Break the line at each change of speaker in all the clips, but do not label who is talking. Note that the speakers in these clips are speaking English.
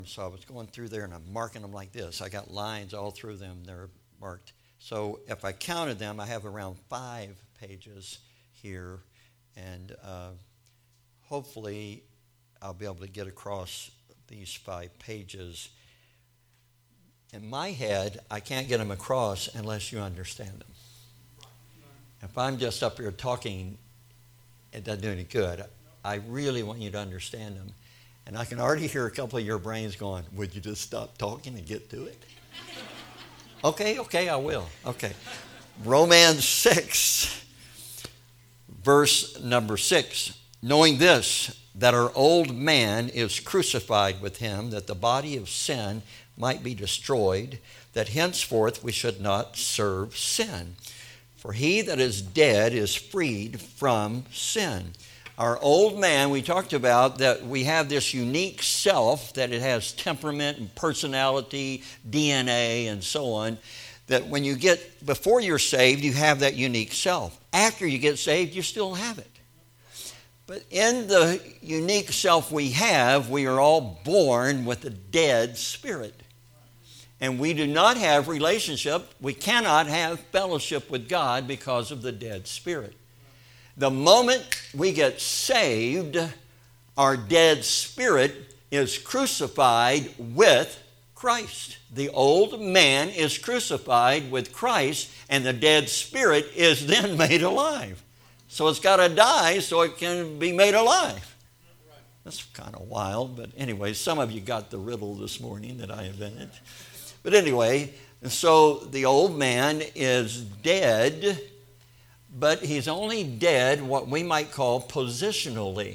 So I was going through there and I'm marking them like this. I got lines all through them. They're marked. So if I counted them, I have around 5 pages here. And hopefully I'll be able to get across these 5 pages. In my head, I can't get them across unless you understand them. If I'm just up here talking, it doesn't do any good. I really want you to understand them. And I can already hear a couple of your brains going, would you just stop talking and get to it? Okay, I will. Okay. Romans 6, verse number 6. Knowing this, that our old man is crucified with him, that the body of sin might be destroyed, that henceforth we should not serve sin. For he that is dead is freed from sin. Our old man, we talked about that we have this unique self, that it has temperament and personality, DNA, and so on, that when you get, before you're saved, you have that unique self. After you get saved, you still have it. But in the unique self we have, we are all born with a dead spirit. And we do not have relationship, we cannot have fellowship with God because of the dead spirit. The moment we get saved, our dead spirit is crucified with Christ. The old man is crucified with Christ, and the dead spirit is then made alive. So it's got to die so it can be made alive. That's kind of wild, but anyway, some of you got the riddle this morning that I invented. But anyway, so the old man is dead, but he's only dead what we might call positionally.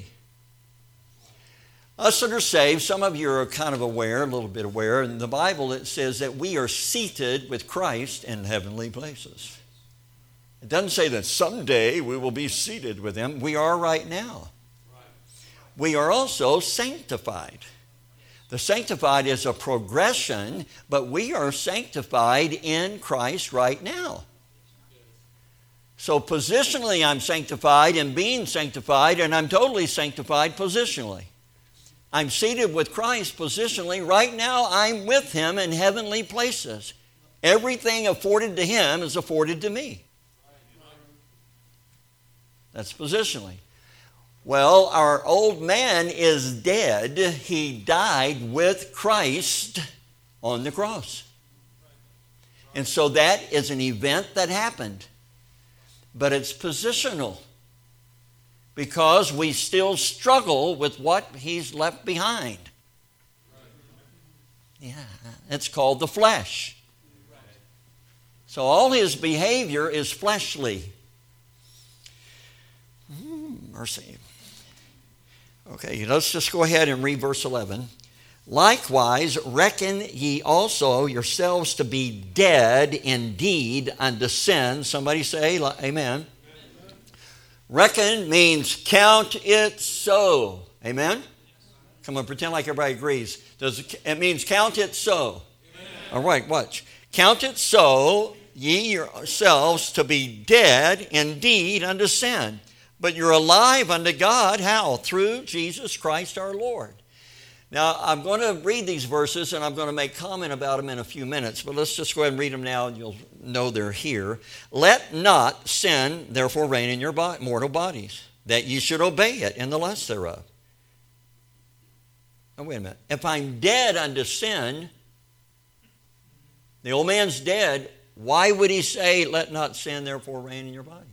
Us that are saved, some of you are kind of aware, a little bit aware. In the Bible it says that we are seated with Christ in heavenly places. It doesn't say that someday we will be seated with him. We are right now. We are also sanctified. The sanctified is a progression, but we are sanctified in Christ right now. So positionally I'm sanctified and being sanctified, and I'm totally sanctified positionally. I'm seated with Christ positionally. Right now I'm with him in heavenly places. Everything afforded to him is afforded to me. That's positionally. Well, our old man is dead. He died with Christ on the cross. And so that is an event that happened. But it's positional, because we still struggle with what he's left behind. Yeah, it's called the flesh. So all his behavior is fleshly. Mercy. Okay, let's just go ahead and read verse 11. Likewise, reckon ye also yourselves to be dead indeed unto sin. Somebody say, amen. Amen. Reckon means count it so. Amen? Come on, pretend like everybody agrees. It means count it so. Amen. All right, watch. Count it so, ye yourselves to be dead indeed unto sin. But you're alive unto God. How? Through Jesus Christ our Lord. Now, I'm going to read these verses, and I'm going to make comment about them in a few minutes, but let's just go ahead and read them now, and you'll know they're here. Let not sin, therefore, reign in your mortal bodies, that ye should obey it in the lust thereof. Now, wait a minute. If I'm dead unto sin, the old man's dead, why would he say, let not sin, therefore, reign in your body?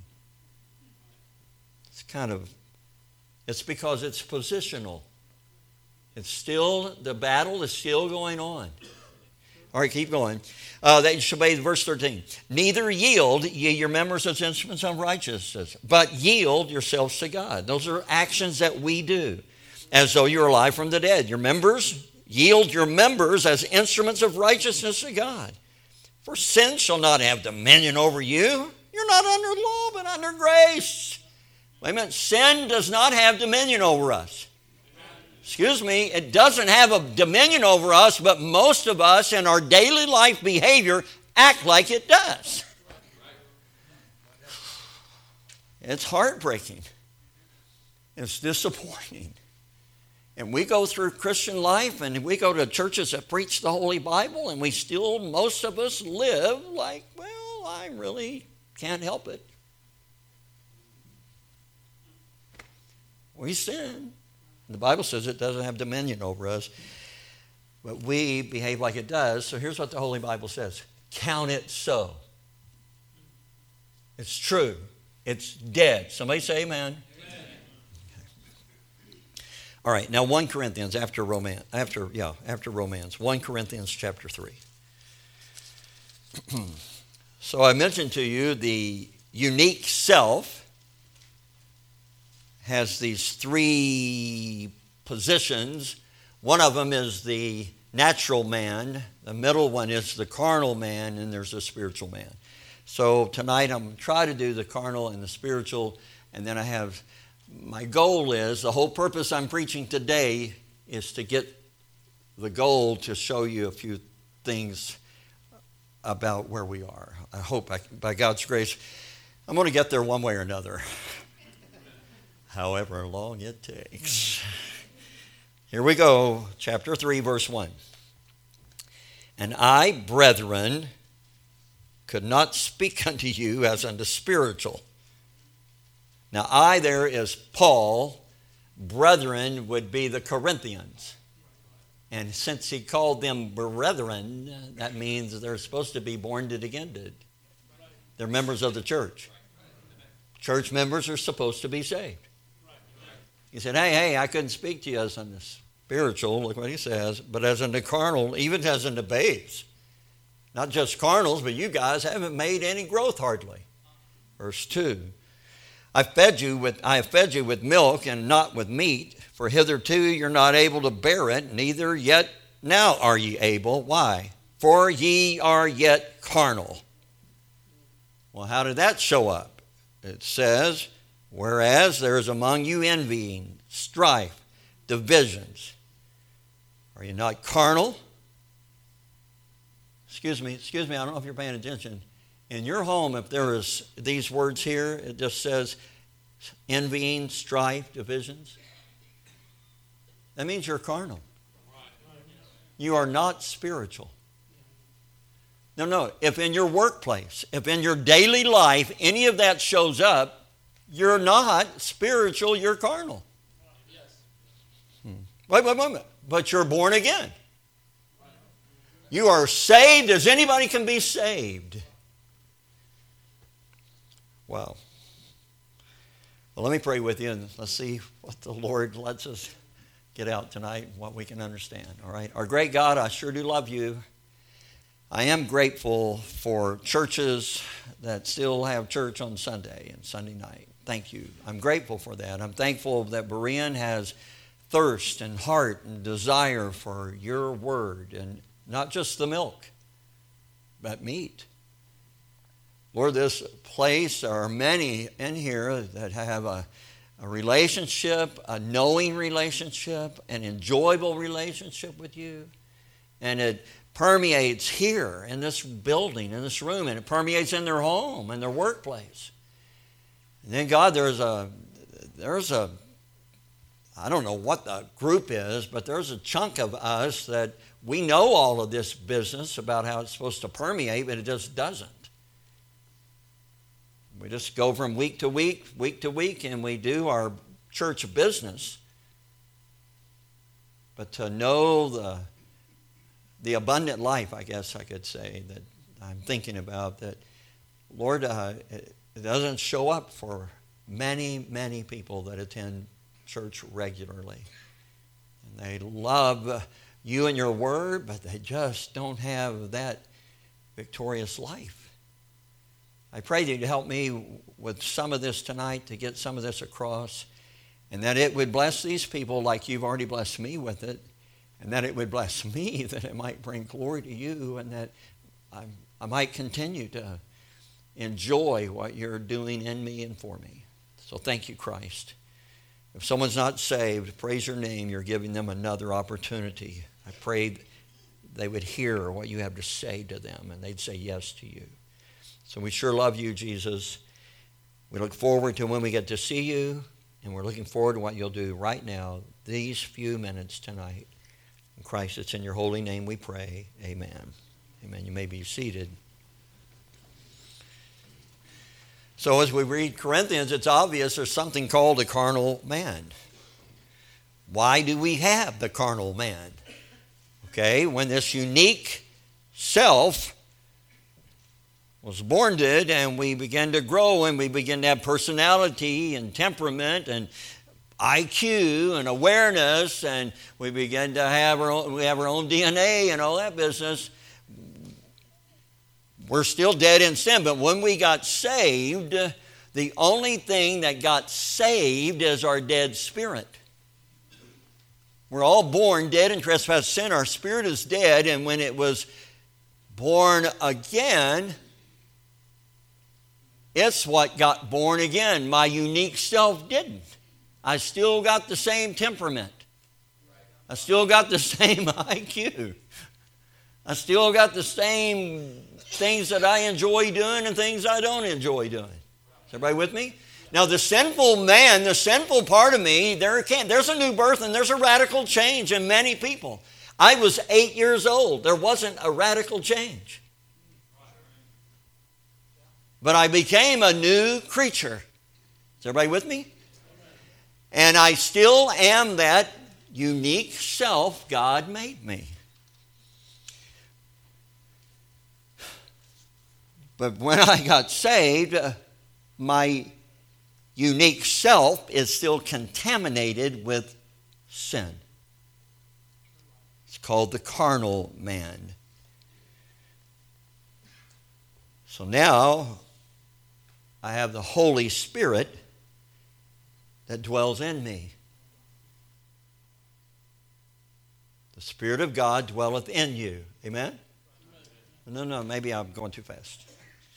It's because it's positional. It's still, the battle is still going on. All right, keep going. That you should obey verse 13. Neither yield ye your members as instruments of righteousness, but yield yourselves to God. Those are actions that we do, as though you're alive from the dead. Your members, yield your members as instruments of righteousness to God. For sin shall not have dominion over you. You're not under law, but under grace. Wait a minute. Sin does not have dominion over us. Excuse me, it doesn't have a dominion over us, but most of us in our daily life behavior act like it does. It's heartbreaking. It's disappointing. And we go through Christian life and we go to churches that preach the Holy Bible, and we still, most of us, live like, well, I really can't help it. We sin. The Bible says it doesn't have dominion over us, but we behave like it does. So here's what the Holy Bible says. Count it so. It's true. It's dead. Somebody say amen. Amen. All right, now 1 Corinthians after Romans. 1 Corinthians chapter 3. So I mentioned to you the unique self has these three positions. One of them is the natural man. The middle one is the carnal man, and there's the spiritual man. So tonight I'm going to try to do the carnal and the spiritual, and then my goal is, the whole purpose I'm preaching today is to get the goal to show you a few things about where we are. I hope, by God's grace, I'm going to get there one way or another. However long it takes. Here we go, chapter 3, verse 1. And I, brethren, could not speak unto you as unto spiritual. Now, I there is Paul. Brethren would be the Corinthians. And since he called them brethren, that means they're supposed to be born again. They're members of the church. Church members are supposed to be saved. He said, hey, I couldn't speak to you as unto spiritual, look what he says, but as unto carnal, even as unto babes. Not just carnals, but you guys haven't made any growth hardly. Verse 2. I have fed you with milk and not with meat, for hitherto you're not able to bear it, neither yet now are ye able. Why? For ye are yet carnal. Well, how did that show up? It says, whereas there is among you envying, strife, divisions. Are you not carnal? Excuse me, I don't know if you're paying attention. In your home, if there is these words here, it just says envying, strife, divisions. That means you're carnal. You are not spiritual. No. If in your workplace, if in your daily life, any of that shows up, you're not spiritual, you're carnal. Wait a minute. But you're born again. You are saved as anybody can be saved. Wow. Well, let me pray with you and let's see what the Lord lets us get out tonight and what we can understand. All right. Our great God, I sure do love you. I am grateful for churches that still have church on Sunday and Sunday night. Thank you. I'm grateful for that. I'm thankful that Berean has thirst and heart and desire for your word, and not just the milk, but meat. Lord, this place, there are many in here that have a relationship, a knowing relationship, an enjoyable relationship with you, and it permeates here in this building, in this room, and it permeates in their home and their workplace. And then, God, there's a, I don't know what the group is, but there's a chunk of us that we know all of this business about how it's supposed to permeate, but it just doesn't. We just go from week to week, and we do our church business. But to know the abundant life, I guess I could say, that I'm thinking about, that, Lord, it doesn't show up for many, many people that attend church regularly. And they love you and your word, but they just don't have that victorious life. I pray that you'd help me with some of this tonight to get some of this across, and that it would bless these people like you've already blessed me with it, and that it would bless me, that it might bring glory to you, and that I might continue to enjoy what you're doing in me and for me. So thank you, Christ. If someone's not saved, praise your name. You're giving them another opportunity. I pray they would hear what you have to say to them, and they'd say yes to you. So we sure love you, Jesus. We look forward to when we get to see you, and we're looking forward to what you'll do right now these few minutes tonight. In Christ, it's in your holy name we pray. Amen. Amen. You may be seated. So as we read Corinthians, it's obvious there's something called a carnal man. Why do we have the carnal man? Okay, when this unique self was born did, and we began to grow, and we began to have personality and temperament and IQ and awareness, and we began to have our own DNA and all that business. We're still dead in sin, but when we got saved, the only thing that got saved is our dead spirit. We're all born dead in trespass sin. Our spirit is dead, and when it was born again, it's what got born again. My unique self didn't. I still got the same temperament. I still got the same IQ. I still got the same things that I enjoy doing and things I don't enjoy doing. Is everybody with me? Now, the sinful man, the sinful part of me, there's a new birth and there's a radical change in many people. I was 8 years old. There wasn't a radical change. But I became a new creature. Is everybody with me? And I still am that unique self God made me. But when I got saved, my unique self is still contaminated with sin. It's called the carnal man. So now I have the Holy Spirit that dwells in me. The Spirit of God dwelleth in you. Amen? No, maybe I'm going too fast.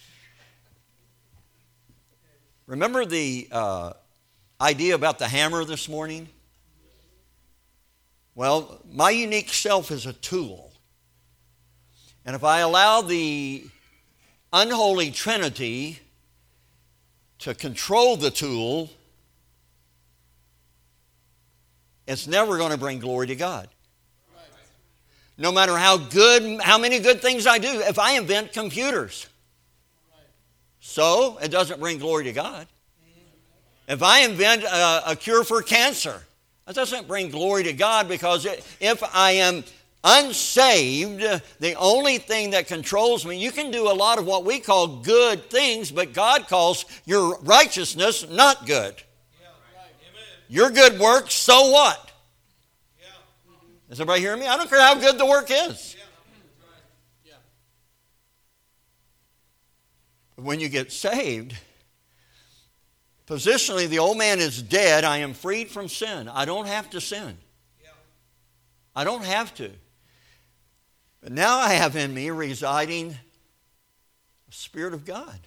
Remember the idea about the hammer this morning? Well, my unique self is a tool. And if I allow the unholy Trinity to control the tool, it's never going to bring glory to God. No matter how many good things I do, if I invent computers, so it doesn't bring glory to God. If I invent a cure for cancer, that doesn't bring glory to God, because if I am unsaved, the only thing that controls me, you can do a lot of what we call good things, but God calls your righteousness not good. Your good works, so what? Is everybody hearing me? I don't care how good the work is. When you get saved, positionally, the old man is dead. I am freed from sin. I don't have to sin. I don't have to. But now I have in me residing the Spirit of God.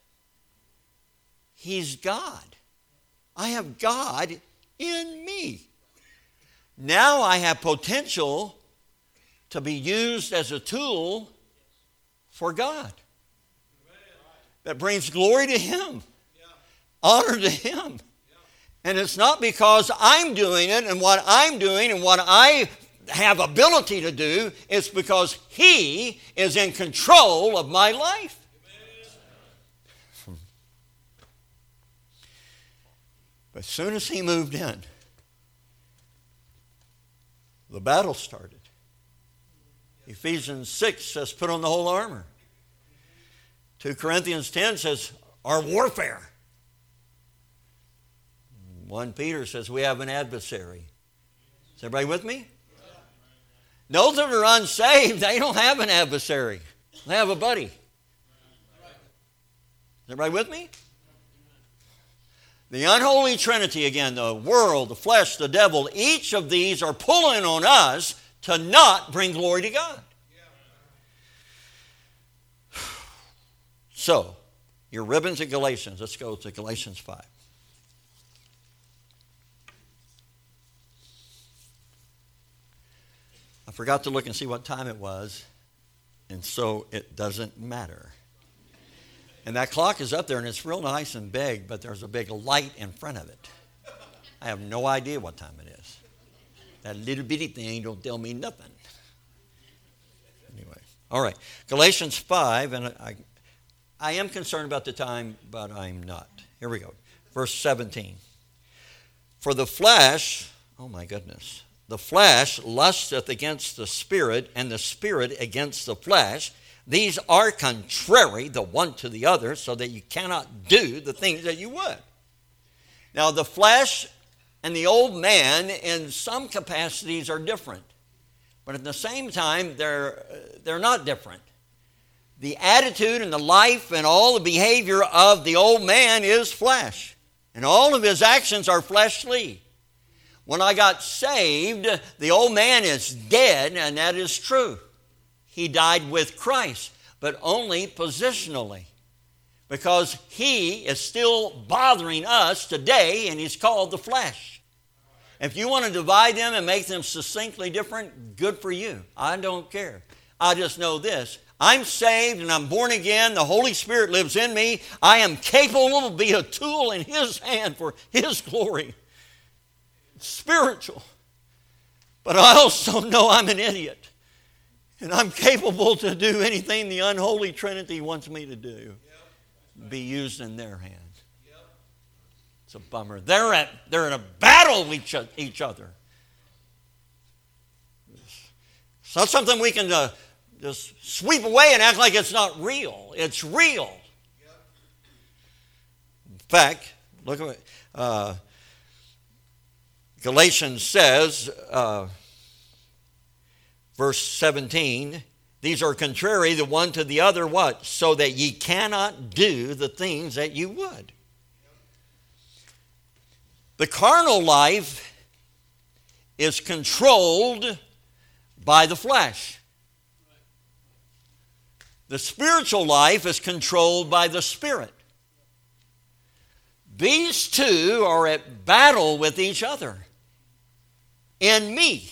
He's God. I have God in me. Now I have potential to be used as a tool for God. That brings glory to Him, honor to Him. And it's not because I'm doing it and what I'm doing and what I have ability to do. It's because He is in control of my life. But as soon as He moved in, the battle started. Ephesians 6 says, put on the whole armor. 2 Corinthians 10 says, our warfare. 1 Peter says, we have an adversary. Is everybody with me? Those that are unsaved, they don't have an adversary. They have a buddy. Is everybody with me? The unholy Trinity, again, the world, the flesh, the devil, each of these are pulling on us to not bring glory to God. So, your ribbons at Galatians. Let's go to Galatians 5. I forgot to look and see what time it was, and so it doesn't matter. And that clock is up there, and it's real nice and big, but there's a big light in front of it. I have no idea what time it is. That little bitty thing don't tell me nothing. Anyway, all right. Galatians 5, and I am concerned about the time, but I'm not. Here we go. Verse 17. For the flesh, oh my goodness, the flesh lusteth against the Spirit, and the Spirit against the flesh. These are contrary the one to the other, so that you cannot do the things that you would. Now, the flesh and the old man in some capacities are different. But at the same time, they're not different. The attitude and the life and all the behavior of the old man is flesh. And all of his actions are fleshly. When I got saved, the old man is dead, and that is true. He died with Christ, but only positionally. Because he is still bothering us today, and he's called the flesh. If you want to divide them and make them succinctly different, good for you. I don't care. I just know this. I'm saved and I'm born again. The Holy Spirit lives in me. I am capable to be a tool in His hand for His glory. It's spiritual. But I also know I'm an idiot. And I'm capable to do anything the unholy Trinity wants me to do. Be used in their hands. It's a bummer. They're in a battle with each other. It's not something we can just sweep away and act like it's not real. It's real. In fact, look at what Galatians says, verse 17, these are contrary the one to the other, what? So that ye cannot do the things that you would. The carnal life is controlled by the flesh. The spiritual life is controlled by the Spirit. These two are at battle with each other in me.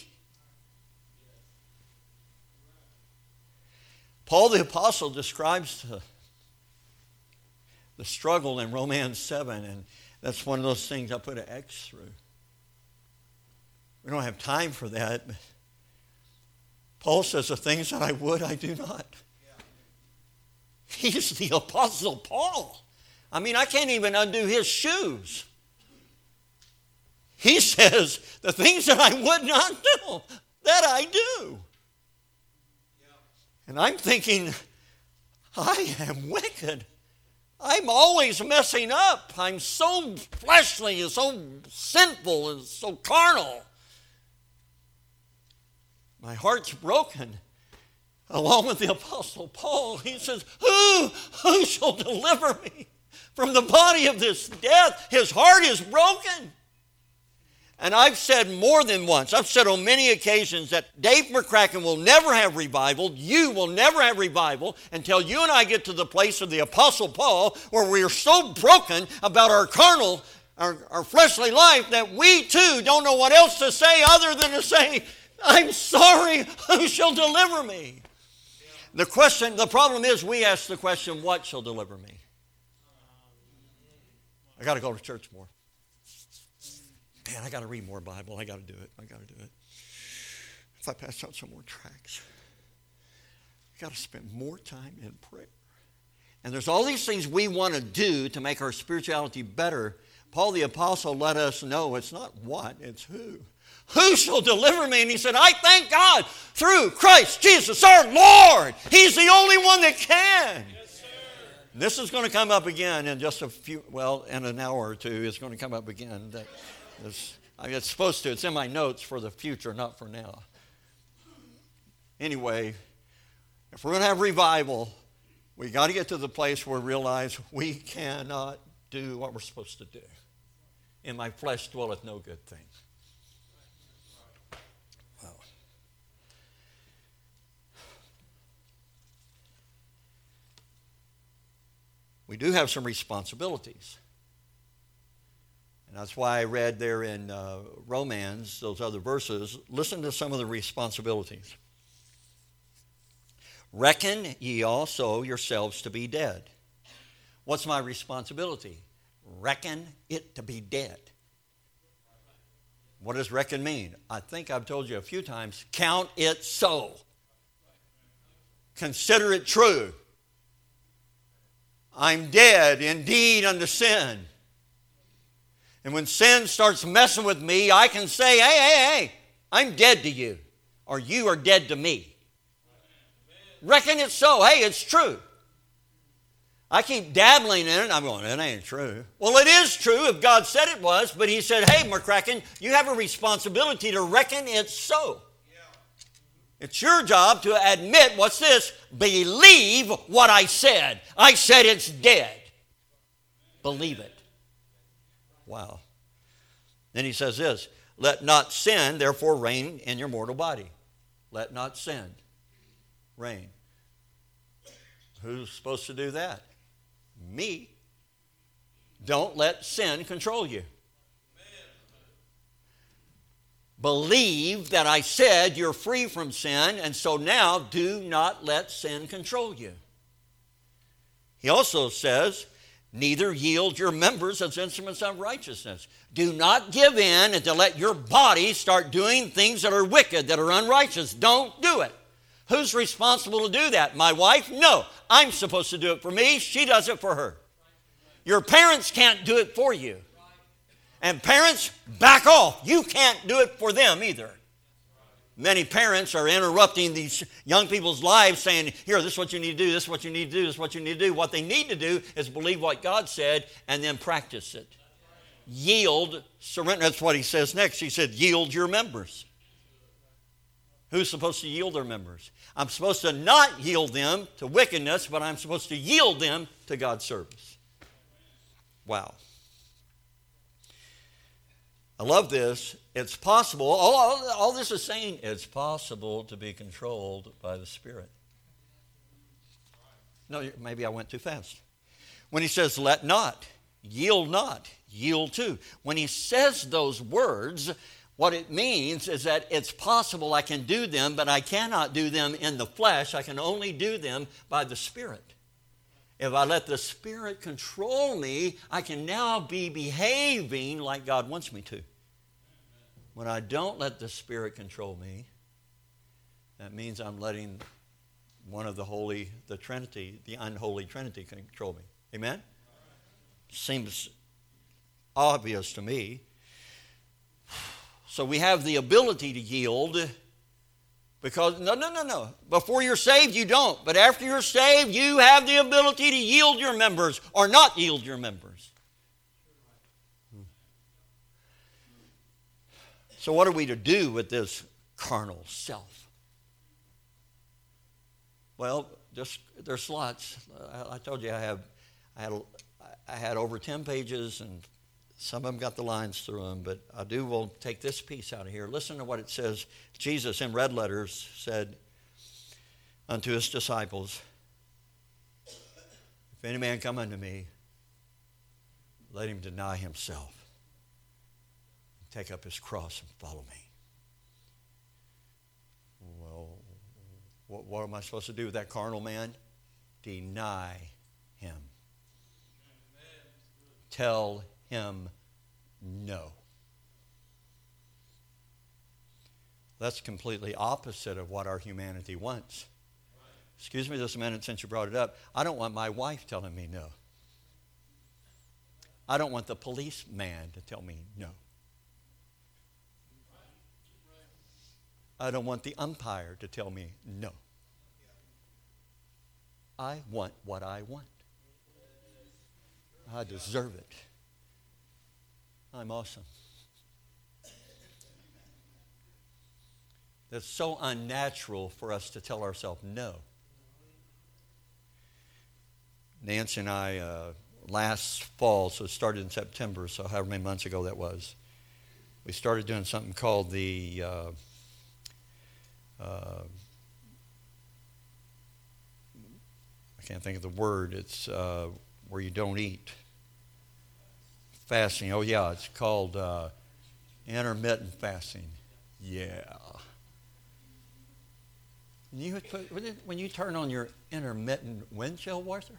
Paul the Apostle describes the struggle in Romans 7, and that's one of those things I put an X through. We don't have time for that. But Paul says the things that I would, I do not. He's the Apostle Paul. I mean, I can't even undo his shoes. He says, the things that I would not do, that I do. And I'm thinking, I am wicked. I'm always messing up. I'm so fleshly and so sinful and so carnal. My heart's broken. Along with the Apostle Paul, he says, who shall deliver me from the body of this death? His heart is broken. And I've said more than once, I've said on many occasions that Dave McCracken will never have revival, you will never have revival until you and I get to the place of the Apostle Paul where we are so broken about our carnal, our fleshly life that we too don't know what else to say other than to say, I'm sorry, who shall deliver me? The problem is we ask the question, what shall deliver me? I got to go to church more. Man, I got to read more Bible. I got to do it. If I pass out some more tracts, I got to spend more time in prayer. And there's all these things we want to do to make our spirituality better. Paul the Apostle let us know it's not what, it's who. Who shall deliver me? And he said, I thank God through Christ Jesus our Lord. He's the only one that can. Yes, sir. This is going to come up again in just in an hour or two. It's going to come up again. It's supposed to. It's in my notes for the future, not for now. Anyway, if we're going to have revival, we got to get to the place where we realize we cannot do what we're supposed to do. In my flesh dwelleth no good thing. Wow. We do have some responsibilities. And that's why I read there in Romans, those other verses. Listen to some of the responsibilities. Reckon ye also yourselves to be dead. What's my responsibility? Reckon it to be dead. What does reckon mean? I think I've told you a few times, count it so. Consider it true. I'm dead indeed unto sin. And when sin starts messing with me, I can say, hey, I'm dead to you. Or you are dead to me. Reckon it so. Hey, it's true. I keep dabbling in it. I'm going, it ain't true. Well, it is true if God said it was. But he said, hey, McCracken, you have a responsibility to reckon it so. It's your job to admit, what's this? Believe what I said. I said it's dead. Believe it. Wow. Then he says this, let not sin therefore reign in your mortal body. Let not sin reign. Who's supposed to do that? Me. Don't let sin control you. Believe that I said you're free from sin, and so now do not let sin control you. He also says, neither yield your members as instruments of righteousness. Do not give in and to let your body start doing things that are wicked, that are unrighteous. Don't do it. Who's responsible to do that? My wife? No. I'm supposed to do it for me. She does it for her. Your parents can't do it for you. And parents, back off. You can't do it for them either. Many parents are interrupting these young people's lives saying, here, this is what you need to do, this is what you need to do, this is what you need to do. What they need to do is believe what God said and then practice it. Yield, surrender. That's what he says next. He said, yield your members. Who's supposed to yield their members? I'm supposed to not yield them to wickedness, but I'm supposed to yield them to God's service. Wow. I love this. It's possible. All this is saying, it's possible to be controlled by the Spirit. No, maybe I went too fast. When he says, let not, yield to. When he says those words, what it means is that it's possible I can do them, but I cannot do them in the flesh. I can only do them by the Spirit. If I let the Spirit control me, I can now be behaving like God wants me to. When I don't let the Spirit control me, that means I'm letting one of the Trinity, the unholy Trinity control me. Amen? Seems obvious to me. So we have the ability to yield because, no. Before you're saved, you don't. But after you're saved, you have the ability to yield your members or not yield your members. So what are we to do with this carnal self? Well, there's slots. I told you I had over 10 pages, and some of them got the lines through them, but will take this piece out of here. Listen to what it says. Jesus, in red letters, said unto his disciples, if any man come unto me, let him deny himself. Take up his cross and follow me. Well, what am I supposed to do with that carnal man? Deny him. Tell him no. That's completely opposite of what our humanity wants. Excuse me just a minute since you brought it up. I don't want my wife telling me no. I don't want the policeman to tell me no. I don't want the umpire to tell me no. I want what I want. I deserve it. I'm awesome. It's so unnatural for us to tell ourselves no. Nancy and I, last fall, so it started in September, so however many months ago that was, we started doing something called the I can't think of the word. It's where you don't eat. Fasting. Oh, yeah, it's called intermittent fasting. Yeah. When you turn on your intermittent windshield wiper,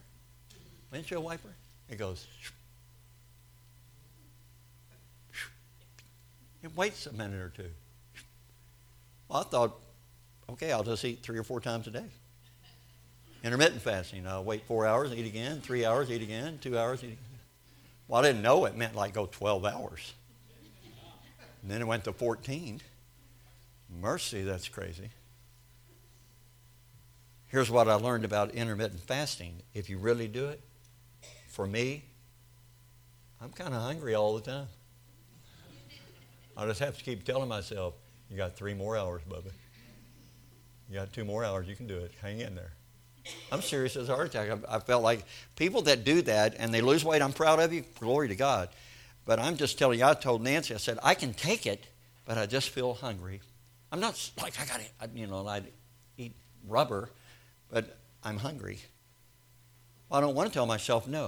it goes. It waits a minute or two. Well, I thought, okay, I'll just eat 3 or 4 times a day. Intermittent fasting. I'll wait 4 hours, eat again, 3 hours, eat again, 2 hours, eat again. Well, I didn't know it meant like go 12 hours. And then it went to 14. Mercy, that's crazy. Here's what I learned about intermittent fasting. If you really do it, for me, I'm kind of hungry all the time. I just have to keep telling myself, you got 3 more hours, Bubba. You got 2 more hours, you can do it. Hang in there. I'm serious as a heart attack. I felt like people that do that and they lose weight, I'm proud of you, glory to God. But I'm just telling you, I told Nancy, I said, I can take it, but I just feel hungry. I'm not like, I'd eat rubber, but I'm hungry. Well, I don't want to tell myself no.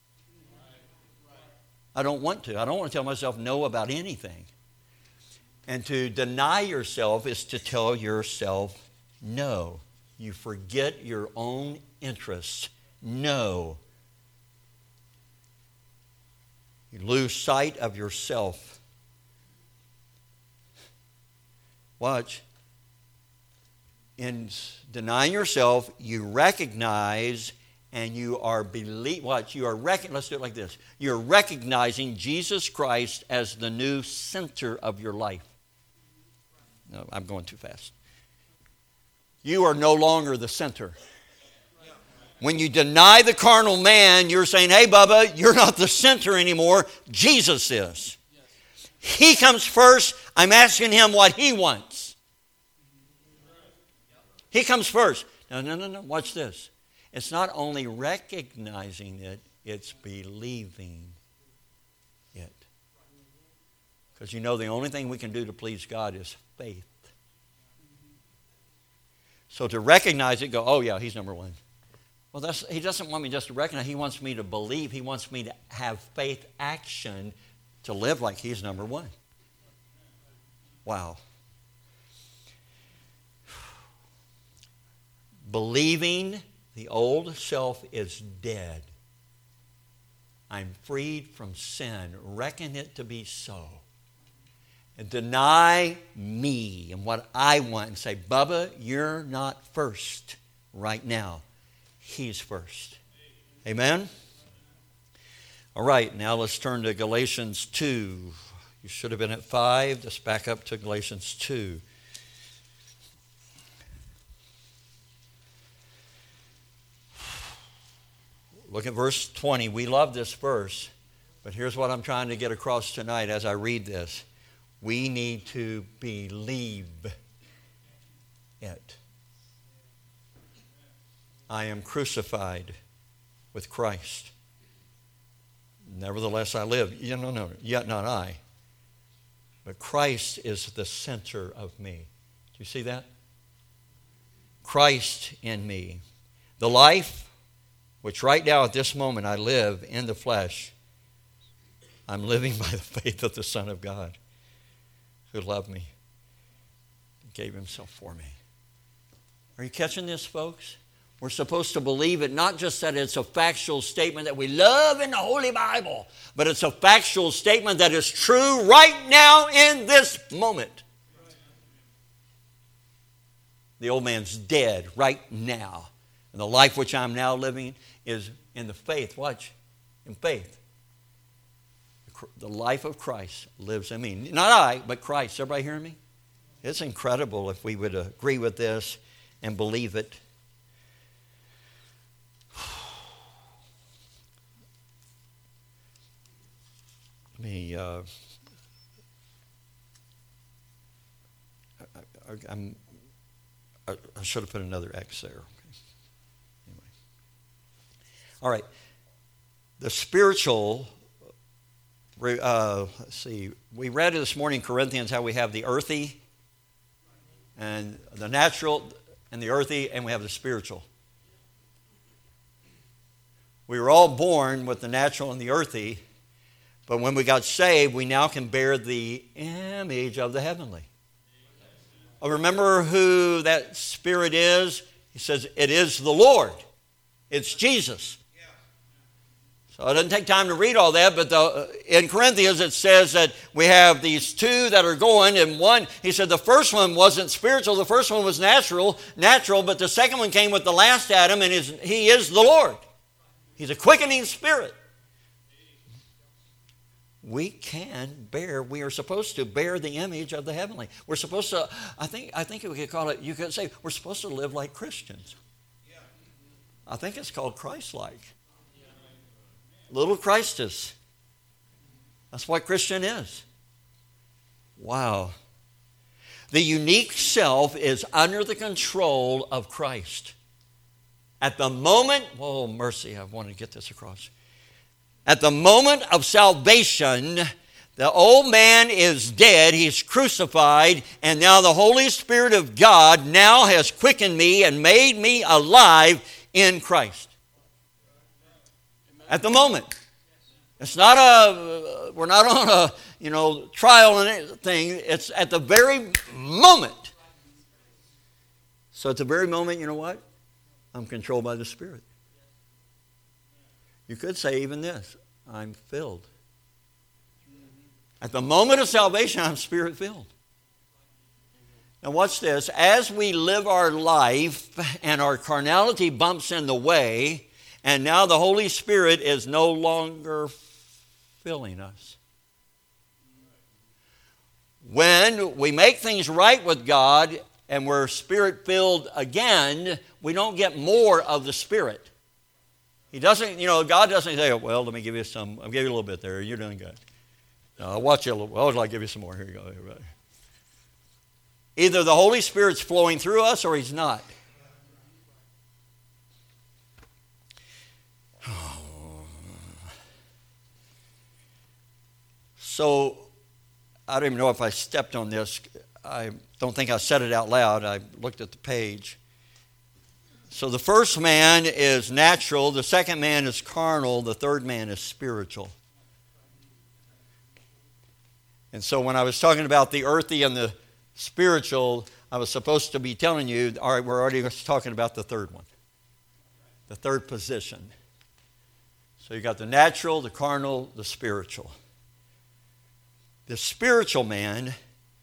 I don't want to. I don't want to tell myself no about anything. And to deny yourself is to tell yourself no. You forget your own interests. No. You lose sight of yourself. Watch. In denying yourself, you recognize and you are let's do it like this. You're recognizing Jesus Christ as the new center of your life. No, I'm going too fast. You are no longer the center. When you deny the carnal man, you're saying, hey, Bubba, you're not the center anymore. Jesus is. He comes first. I'm asking him what he wants. He comes first. No. Watch this. It's not only recognizing it, it's believing it. Because the only thing we can do to please God is faith. So to recognize it, go, oh yeah, he's number one. Well, he doesn't want me just to recognize. He wants me to believe. He wants me to have faith action to live like he's number one. Wow. Believing the old self is dead. I'm freed from sin. Reckon it to be so. And deny me and what I want and say, Bubba, you're not first right now. He's first. Amen? All right, now let's turn to Galatians 2. You should have been at 5. Just back up to Galatians 2. Look at verse 20. We love this verse, but here's what I'm trying to get across tonight as I read this. We need to believe it. I am crucified with Christ. Nevertheless, I live. No, yet not I. But Christ is the center of me. Do you see that? Christ in me. The life which right now at this moment I live in the flesh, I'm living by the faith of the Son of God who loved me and gave himself for me. Are you catching this, folks? We're supposed to believe it, not just that it's a factual statement that we love in the Holy Bible, but it's a factual statement that is true right now in this moment. The old man's dead right now. And the life which I'm now living is in the faith. Watch. In faith. The life of Christ lives in me. Not I, but Christ. Everybody hearing me? It's incredible if we would agree with this and believe it. I should have put another X there. Anyway. All right. The spiritual, let's see. We read this morning in Corinthians how we have the earthy and the natural and the earthy, and we have the spiritual. We were all born with the natural and the earthy, but when we got saved, we now can bear the image of the heavenly. Remember who that Spirit is? He says, it is the Lord. It's Jesus. So it doesn't take time to read all that, but in Corinthians it says that we have these two that are going, and one, he said the first one wasn't spiritual, the first one was natural, but the second one came with the last Adam, and he is the Lord. He's a quickening spirit. We are supposed to bear the image of the heavenly. We're supposed to, I think we could call it, you could say, we're supposed to live like Christians. I think it's called Christ-like. Little Christus. That's what Christian is. Wow. The unique self is under the control of Christ. At the moment, oh mercy, I want to get this across. At the moment of salvation, the old man is dead, he's crucified, and now the Holy Spirit of God now has quickened me and made me alive in Christ. At the moment. It's not we're not on a, trial and anything. It's at the very moment. So at the very moment, you know what? I'm controlled by the Spirit. You could say even this, I'm filled. At the moment of salvation, I'm Spirit-filled. Now watch this. As we live our life and our carnality bumps in the way, and now the Holy Spirit is no longer filling us. When we make things right with God and we're Spirit-filled again, we don't get more of the Spirit. He doesn't, God doesn't say, well, let me give you some, I'll give you a little bit there, you're doing good. No, I'll watch you a little, I'll give you some more, here you go, everybody. Either the Holy Spirit's flowing through us or He's not. So, I don't even know if I stepped on this. I don't think I said it out loud. I looked at the page. So the first man is natural, the second man is carnal, the third man is spiritual. And so when I was talking about the earthy and the spiritual, I was supposed to be telling you, all right, we're already talking about the third one, the third position. So you got the natural, the carnal, the spiritual. The spiritual man,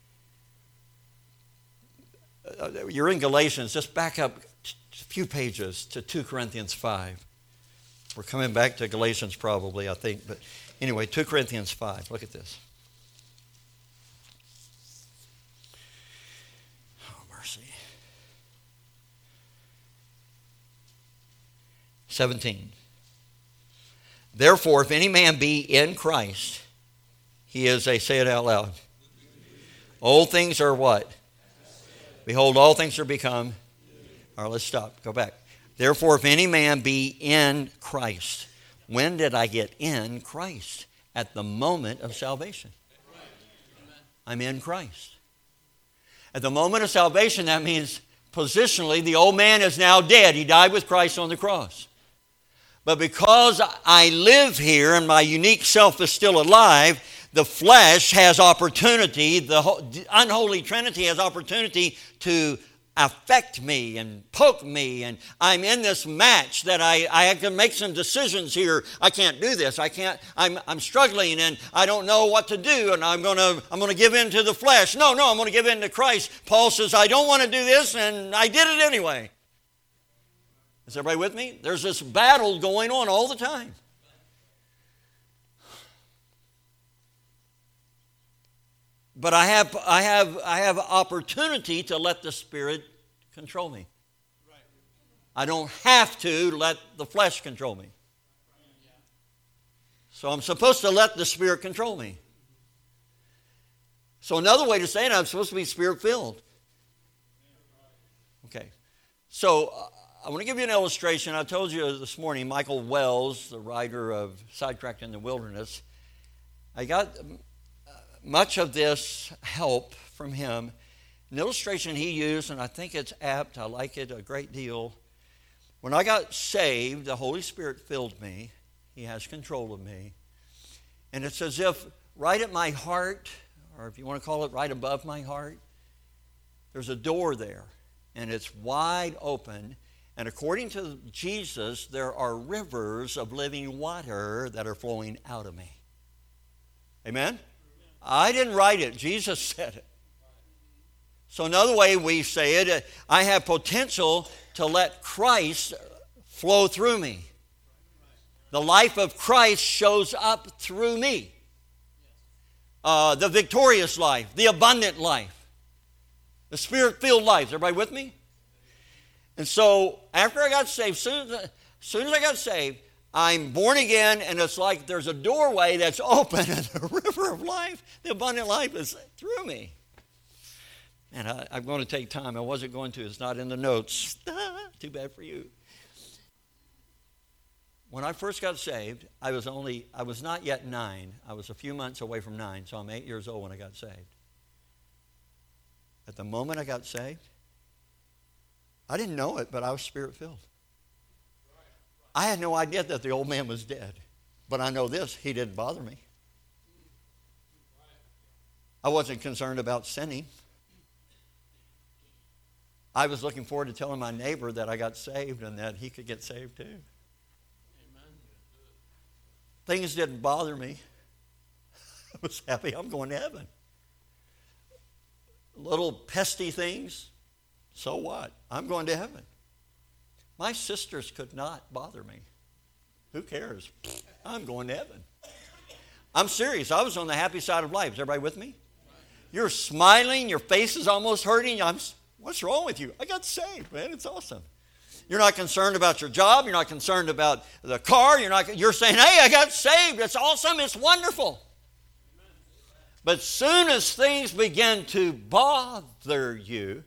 you're in Galatians, just back up a few pages to 2 Corinthians 5. We're coming back to Galatians probably, I think, but anyway, 2 Corinthians 5, look at this. Oh, mercy. 17. Therefore, if any man be in Christ, he is say it out loud. Old things are what? Behold, all things are become. All right, let's stop. Go back. Therefore, if any man be in Christ. When did I get in Christ? At the moment of salvation. I'm in Christ. At the moment of salvation, that means positionally, the old man is now dead. He died with Christ on the cross. But because I live here and my unique self is still alive, the flesh has opportunity, the unholy Trinity has opportunity to affect me and poke me, and I'm in this match that I can make some decisions here. I can't do this. I'm struggling and I don't know what to do, and I'm gonna give in to the flesh. No, I'm gonna give in to Christ. Paul says, I don't want to do this, and I did it anyway. Is everybody with me? There's this battle going on all the time. But I have opportunity to let the Spirit control me. I don't have to let the flesh control me. So I'm supposed to let the Spirit control me. So another way to say it, I'm supposed to be Spirit-filled. Okay. So I want to give you an illustration. I told you this morning, Michael Wells, the writer of Sidetracked in the Wilderness, I got much of this help from him. An illustration he used, and I think it's apt, I like it a great deal. When I got saved, the Holy Spirit filled me. He has control of me. And it's as if right at my heart, or if you want to call it right above my heart, there's a door there, and it's wide open, And according to Jesus, there are rivers of living water that are flowing out of me. Amen? I didn't write it. Jesus said it. So another way we say it, I have potential to let Christ flow through me. The life of Christ shows up through me. The victorious life, the abundant life, the Spirit-filled life. Is everybody with me? And so after I got saved, as soon as I got saved, I'm born again, and it's like there's a doorway that's open, and the river of life, the abundant life, is through me. And I'm going to take time. I wasn't going to. It's not in the notes. Too bad for you. When I first got saved, I was not yet 9. I was a few months away from 9, so I'm 8 years old when I got saved. At the moment I got saved, I didn't know it, but I was Spirit-filled. I had no idea that the old man was dead. But I know this, he didn't bother me. I wasn't concerned about sinning. I was looking forward to telling my neighbor that I got saved and that he could get saved too. Amen. Things didn't bother me. I was happy I'm going to heaven. Little pesky things, so what? I'm going to heaven. My sisters could not bother me. Who cares? I'm going to heaven. I'm serious. I was on the happy side of life. Is everybody with me? You're smiling. Your face is almost hurting. What's wrong with you? I got saved, man. It's awesome. You're not concerned about your job. You're not concerned about the car. You're saying, hey, I got saved. It's awesome. It's wonderful. But soon as things begin to bother you,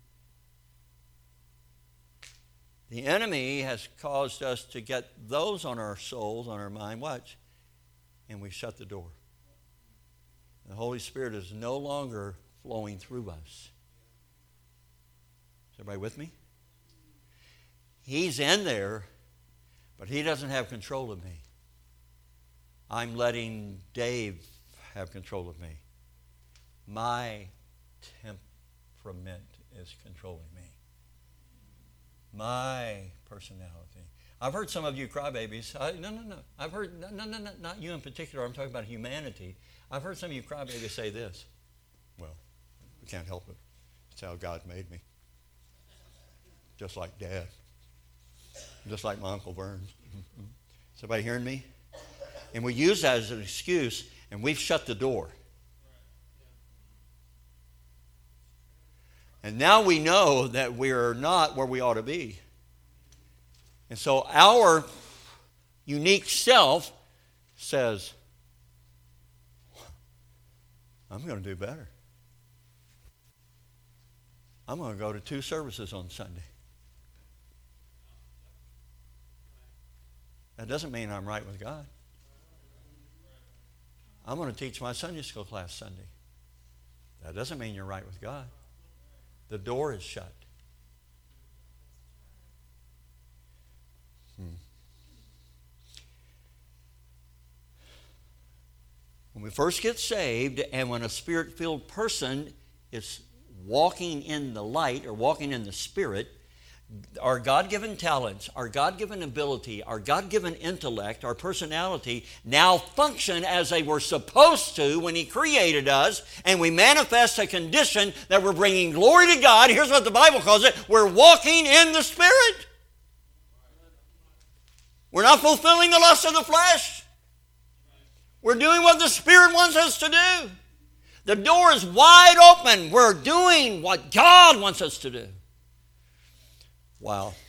the enemy has caused us to get those on our souls, on our mind. Watch. And we shut the door. The Holy Spirit is no longer flowing through us. Is everybody with me? He's in there, but he doesn't have control of me. I'm letting Dave have control of me. My temperament is controlling me. My personality. I've heard some of you crybabies. No. I've heard, no, not you in particular. I'm talking about humanity. I've heard some of you crybabies say this. Well, we can't help it. It's how God made me. Just like Dad. Just like my Uncle Vern. Is everybody hearing me? And we use that as an excuse, and we've shut the door. And now we know that we're not where we ought to be. And so our unique self says, I'm going to do better. I'm going to go to 2 services on Sunday. That doesn't mean I'm right with God. I'm going to teach my Sunday school class Sunday. That doesn't mean you're right with God. The door is shut. When we first get saved, and when a Spirit-filled person is walking in the light or walking in the Spirit, our God-given talents, our God-given ability, our God-given intellect, our personality now function as they were supposed to when He created us, and we manifest a condition that we're bringing glory to God. Here's what the Bible calls it. We're walking in the Spirit. We're not fulfilling the lust of the flesh. We're doing what the Spirit wants us to do. The door is wide open. We're doing what God wants us to do. Wow.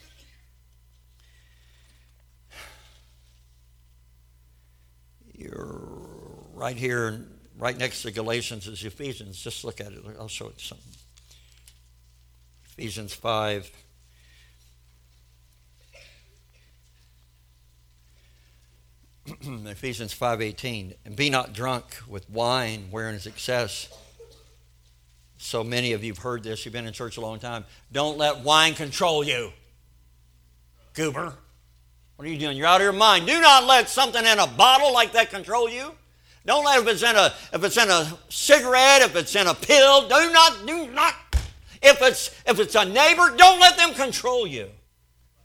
You're right here, right next to Galatians is Ephesians. Just look at it. I'll show it something. Ephesians 5. Ephesians 5:18. And be not drunk with wine wherein is excess. So many of you have heard this. You've been in church a long time. Don't let wine control you. Goober. What are you doing? You're out of your mind. Do not let something in a bottle like that control you. Don't let if it's in a cigarette, if it's in a pill, do not. If it's a neighbor, don't let them control you.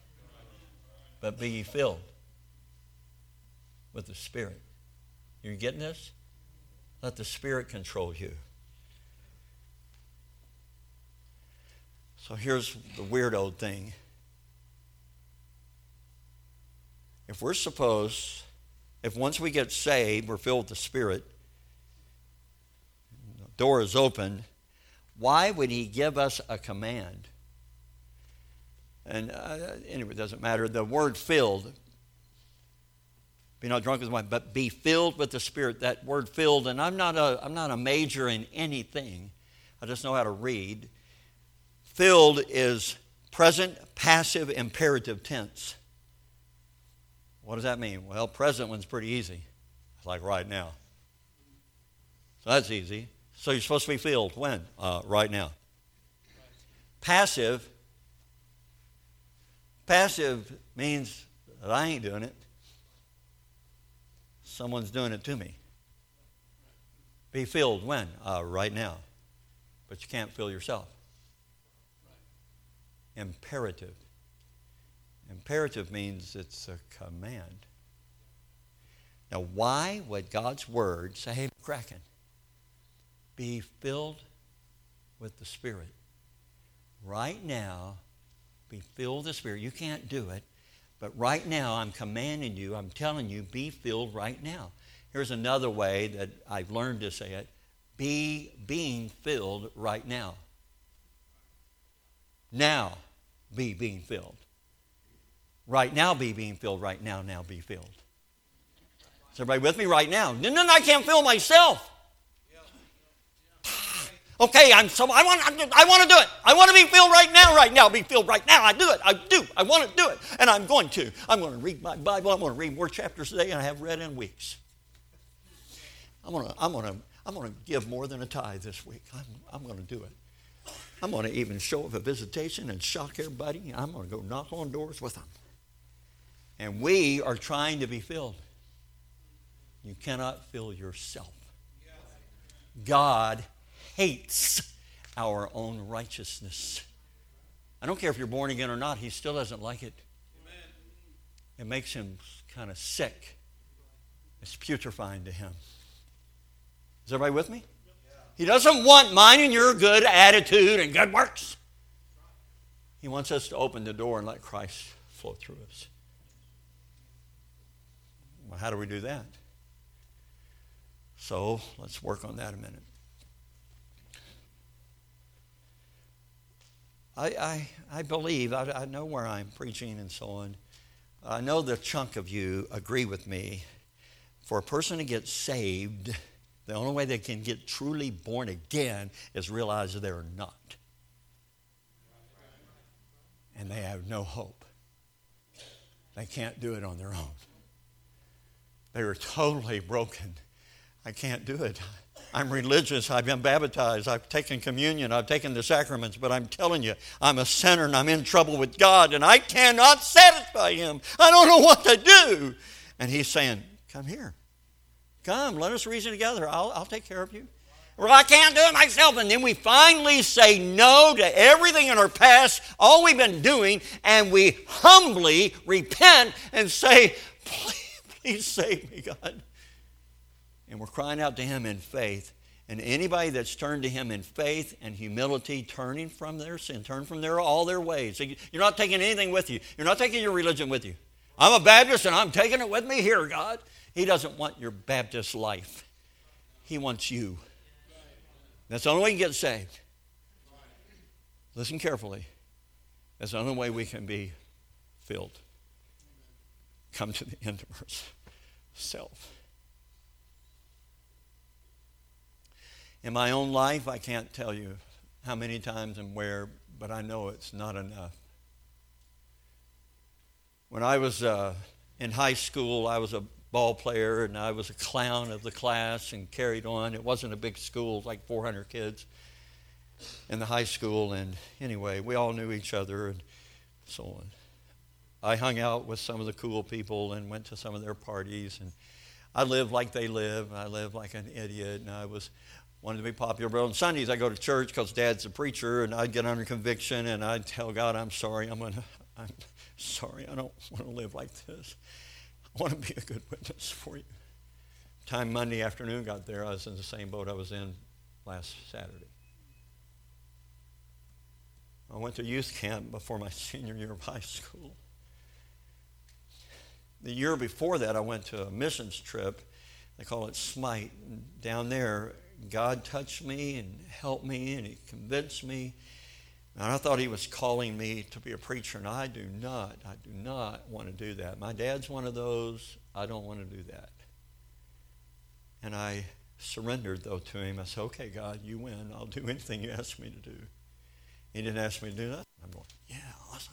but be ye filled with the Spirit. You getting this? Let the Spirit control you. So here's the weirdo thing. If once we get saved, we're filled with the Spirit, the door is open, why would he give us a command? And anyway, it doesn't matter. The word filled, be not drunk with wine, but be filled with the Spirit. That word filled, and I'm not a major in anything. I just know how to read. Filled is present, passive, imperative tense. What does that mean? Well, present one's pretty easy. It's like right now. So that's easy. So you're supposed to be filled when? Right now. Passive means that I ain't doing it. Someone's doing it to me. Be filled when? Right now. But you can't fill yourself. Imperative. Imperative means it's a command. Now, why would God's Word say, hey, McCracken, be filled with the Spirit? Right now, be filled with the Spirit. You can't do it, but right now I'm commanding you, I'm telling you, be filled right now. Here's another way that I've learned to say it. Be being filled right now. Now, be being filled. Right now, be being filled. Right now, be filled. Is everybody with me right now? No, I can't fill myself. Okay, I want to do it. I want to be filled right now, be filled right now. I do it. I want to do it. And I'm going to. I'm going to read my Bible. I'm going to read more chapters today than I have read in weeks. I'm going to give more than a tithe this week. I'm going to do it. I'm going to even show up a visitation and shock everybody. I'm going to go knock on doors with them. And we are trying to be filled. You cannot fill yourself. God hates our own righteousness. I don't care if you're born again or not. He still doesn't like it. It makes him kind of sick. It's putrefying to him. Is everybody with me? He doesn't want mine and your good attitude and good works. He wants us to open the door and let Christ flow through us. Well, how do we do that? So let's work on that a minute. I believe, I know where I'm preaching and so on. I know the chunk of you agree with me. For a person to get saved, the only way they can get truly born again is realize that they're not. And they have no hope. They can't do it on their own. They are totally broken. I can't do it. I'm religious. I've been baptized. I've taken communion. I've taken the sacraments. But I'm telling you, I'm a sinner and I'm in trouble with God and I cannot satisfy him. I don't know what to do. And he's saying, come here. Come, let us reason together. I'll take care of you. Well, I can't do it myself. And then we finally say no to everything in our past, all we've been doing, and we humbly repent and say, please save me, God. And we're crying out to him in faith. And anybody that's turned to him in faith and humility, turning from their sin, turn from all their ways. So you're not taking anything with you. You're not taking your religion with you. I'm a Baptist and I'm taking it with me here, God. He doesn't want your Baptist life. He wants you. That's the only way you get saved. Listen carefully. That's the only way we can be filled. Come to the end of ourselves. In my own life, I can't tell you how many times and where, but I know it's not enough. When I was in high school, I was a ball player and I was a clown of the class and carried on. It wasn't a big school, like 400 kids in the high school. And anyway, we all knew each other and so on. I hung out with some of the cool people and went to some of their parties. And I lived like they live. I lived like an idiot. And I wanted to be popular. But on Sundays, I go to church because Dad's a preacher. And I'd get under conviction and I'd tell God, I'm sorry. I'm going I'm sorry, I don't want to live like this. I want to be a good witness for you. Time Monday afternoon got there, I was in the same boat I was in last Saturday. I went to youth camp before my senior year of high school. The year before that, I went to a missions trip. They call it Smite. And down there, God touched me and helped me, and He convinced me. And I thought He was calling me to be a preacher, and I do not want to do that. My dad's one of those. I don't want to do that. And I surrendered, though, to Him. I said, okay, God, you win. I'll do anything you ask me to do. He didn't ask me to do that. I'm going, yeah, awesome.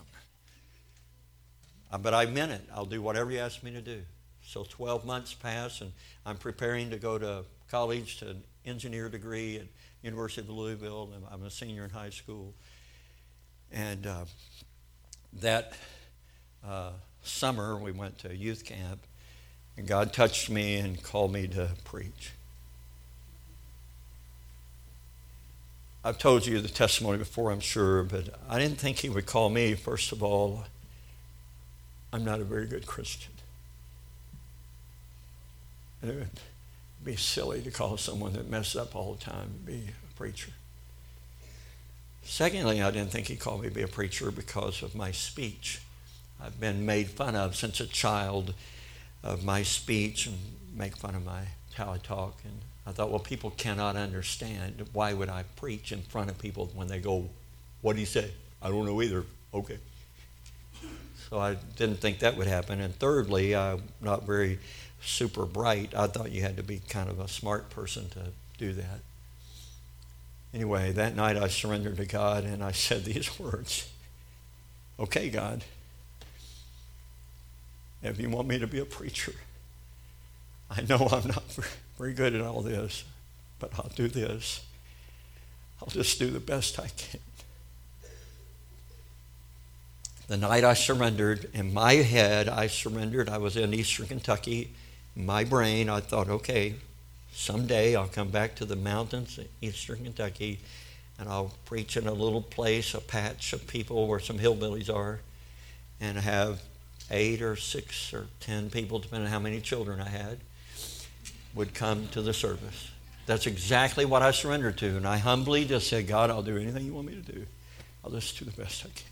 But I meant it. I'll do whatever you ask me to do. So 12 months pass, and I'm preparing to go to college to an engineer degree at University of Louisville. And I'm a senior in high school. And that summer, we went to youth camp, and God touched me and called me to preach. I've told you the testimony before, I'm sure, but I didn't think He would call me. First of all, I'm not a very good Christian. And it would be silly to call someone that messes up all the time to be a preacher. Secondly, I didn't think He called me to be a preacher because of my speech. I've been made fun of since a child of my speech and make fun of how I talk. And I thought, well, people cannot understand. Why would I preach in front of people when they go, what do you say? I don't know either. Okay. So I didn't think that would happen. And thirdly, I'm not very super bright. I thought you had to be kind of a smart person to do that. Anyway, that night I surrendered to God and I said these words. Okay, God, if you want me to be a preacher, I know I'm not very good at all this, but I'll do this. I'll just do the best I can. The night I surrendered, in my head, I surrendered. I was in eastern Kentucky. In my brain, I thought, okay, someday I'll come back to the mountains of eastern Kentucky, and I'll preach in a little place, a patch of people where some hillbillies are, and have 8 or 6 or 10 people, depending on how many children I had, would come to the service. That's exactly what I surrendered to. And I humbly just said, God, I'll do anything you want me to do. I'll just do the best I can.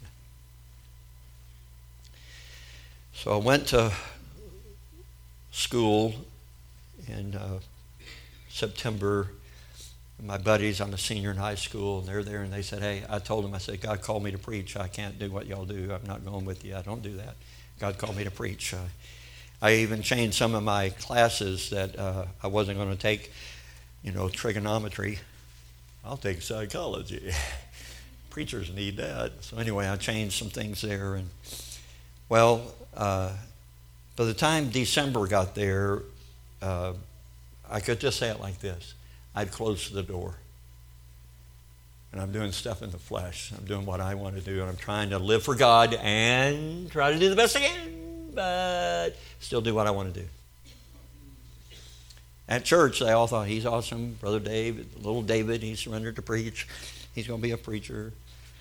So I went to school in September. My buddies, I'm a senior in high school, and they're there, and they said, hey, I told them, I said, God called me to preach. I can't do what y'all do. I'm not going with you. I don't do that. God called me to preach. I even changed some of my classes that I wasn't going to take, trigonometry. I'll take psychology. Preachers need that. So anyway, I changed some things there. And by the time December got there, I could just say it like this. I'd close the door. And I'm doing stuff in the flesh. I'm doing what I want to do, and I'm trying to live for God and try to do the best I can, but still do what I want to do. At church, they all thought, he's awesome. Brother Dave, little David, he surrendered to preach. He's going to be a preacher.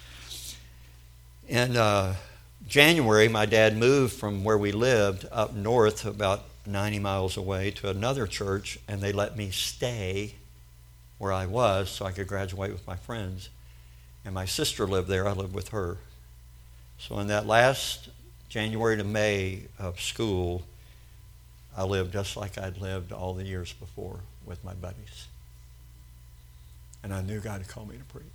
In January, my dad moved from where we lived up north about 90 miles away to another church, and they let me stay where I was so I could graduate with my friends. And my sister lived there. I lived with her. So in that last January to May of school, I lived just like I'd lived all the years before with my buddies. And I knew God had called me to preach.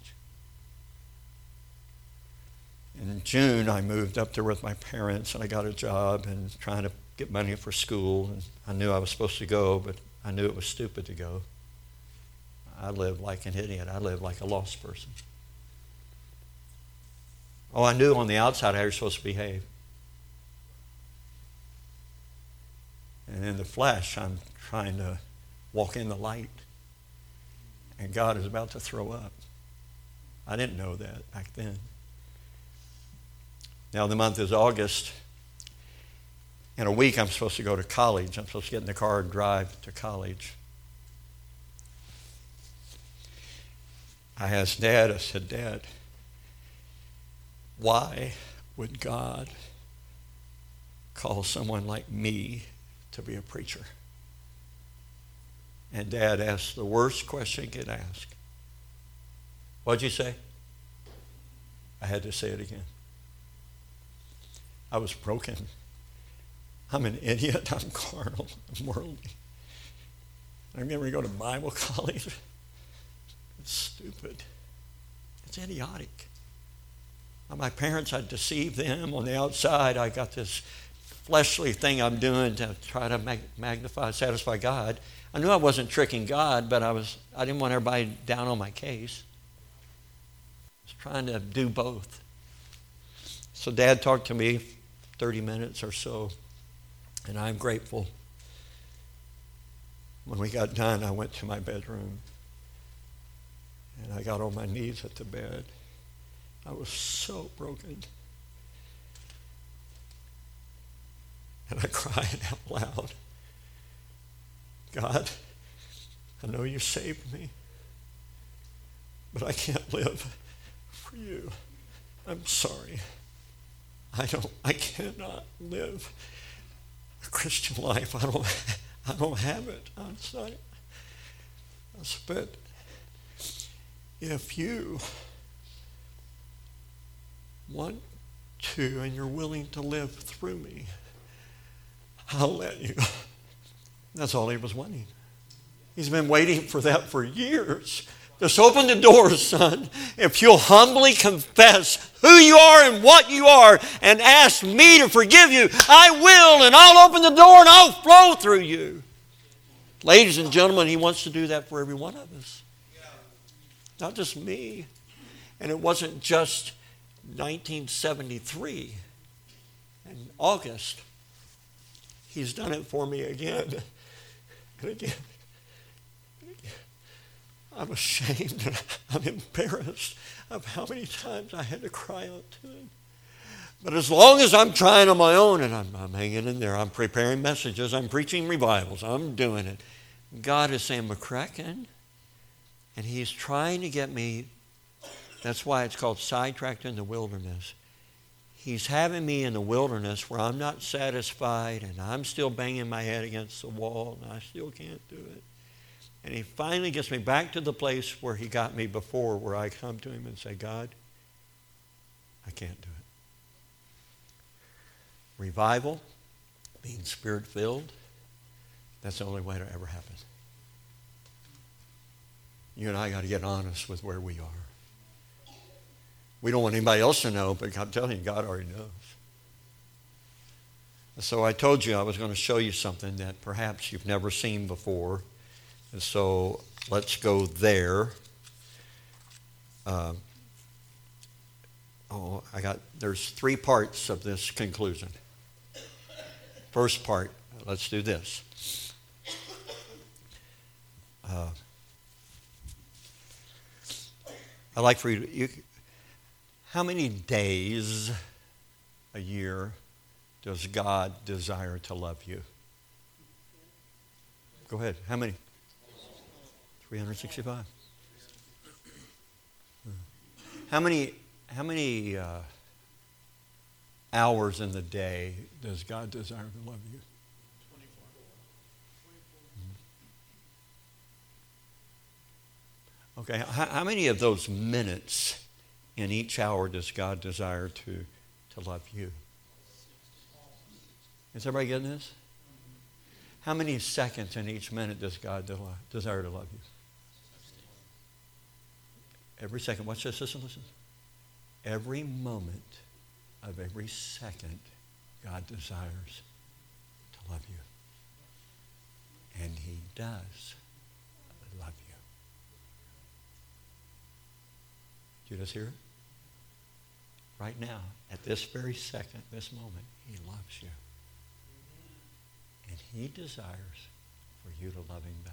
In June, I moved up there with my parents, and I got a job and trying to get money for school. And I knew I was supposed to go, but I knew it was stupid to go. I lived like an idiot. I lived like a lost person. Oh, I knew on the outside I was supposed to behave. And in the flesh, I'm trying to walk in the light. And God is about to throw up. I didn't know that back then. Now the month is August. In a week, I'm supposed to go to college. I'm supposed to get in the car and drive to college. I asked Dad, I said, Dad, why would God call someone like me to be a preacher? And Dad asked the worst question he could ask. What'd you say? I had to say it again. I was broken. I'm an idiot. I'm carnal. I'm worldly. I'm going to go to Bible college. It's stupid. It's idiotic. My parents, I deceived them. On the outside, I got this fleshly thing I'm doing to try to magnify, satisfy God. I knew I wasn't tricking God, but I didn't want everybody down on my case. I was trying to do both. So Dad talked to me 30 minutes or so, and I'm grateful. When we got done, I went to my bedroom, and I got on my knees at the bed. I was so broken. And I cried out loud, God, I know you saved me, but I can't live for you. I'm sorry. I cannot live a Christian life. I don't have it. But if you want to and you're willing to live through me, I'll let you. That's all he was wanting. He's been waiting for that for years. Just open the doors, son. If you'll humbly confess who you are and what you are and ask me to forgive you, I will, and I'll open the door and I'll flow through you. Ladies and gentlemen, he wants to do that for every one of us. Not just me. And it wasn't just 1973 in August. He's done it for me again and again. I'm ashamed and I'm embarrassed of how many times I had to cry out to him. But as long as I'm trying on my own and I'm hanging in there, I'm preparing messages, I'm preaching revivals, I'm doing it. God is saying, McCracken, and he's trying to get me. That's why it's called sidetracked in the wilderness. He's having me in the wilderness where I'm not satisfied and I'm still banging my head against the wall and I still can't do it. And he finally gets me back to the place where he got me before, where I come to him and say, God, I can't do it. Revival, being spirit-filled, that's the only way to ever happen. You and I got to get honest with where we are. We don't want anybody else to know, but I'm telling you, God already knows. So I told you I was going to show you something that perhaps you've never seen before. And so let's go there. There's 3 parts of this conclusion. First part, let's do this. I'd like for you to, how many days a year does God desire to love you? Go ahead. How many? 365. How many hours in the day does God desire to love you? 24. Okay. How many of those minutes in each hour does God desire to love you? Is everybody getting this? How many seconds in each minute does God desire to love you? Every second. Watch this. Listen. Every moment of every second, God desires to love you. And he does love you. Did you just hear it? Right now, at this very second, this moment, he loves you. And he desires for you to love him back.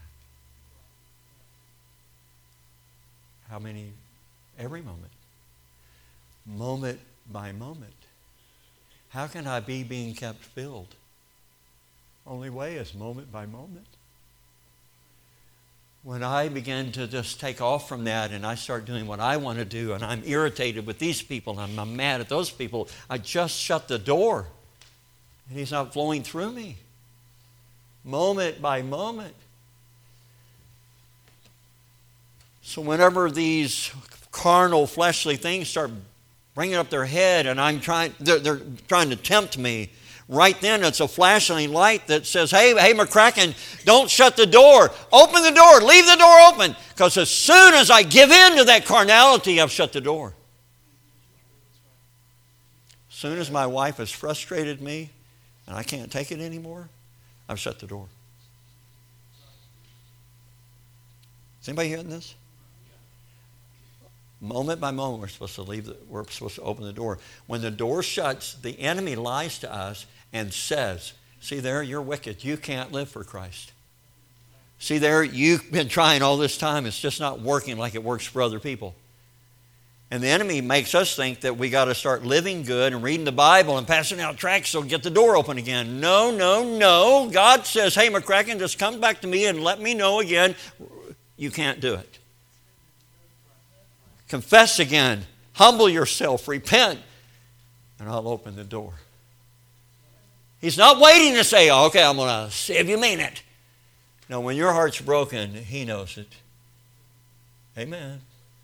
How many? Every moment. Moment by moment. How can I be being kept filled? Only way is moment by moment. when I begin to just take off from that and I start doing what I want to do, and I'm irritated with these people and I'm mad at those people, I just shut the door and He's not flowing through me. Moment by moment. So whenever these carnal, fleshly things start bringing up their head and they're trying to tempt me, right then it's a flashing light that says, hey, McCracken, don't shut the door. Open the door. Leave the door open. Because as soon as I give in to that carnality, I've shut the door. As soon as my wife has frustrated me and I can't take it anymore, I've shut the door. Is anybody hearing this? Moment by moment, we're supposed to open the door. When the door shuts, the enemy lies to us and says, see there, you're wicked. You can't live for Christ. See there, you've been trying all this time. It's just not working like it works for other people. And the enemy makes us think that we got to start living good and reading the Bible and passing out tracts so get the door open again. No. God says, hey, McCracken, just come back to me and let me know again. You can't do it. Confess again. Humble yourself. Repent. And I'll open the door. He's not waiting to say, oh, okay, I'm going to see if you mean it. No, when your heart's broken, He knows it. Amen.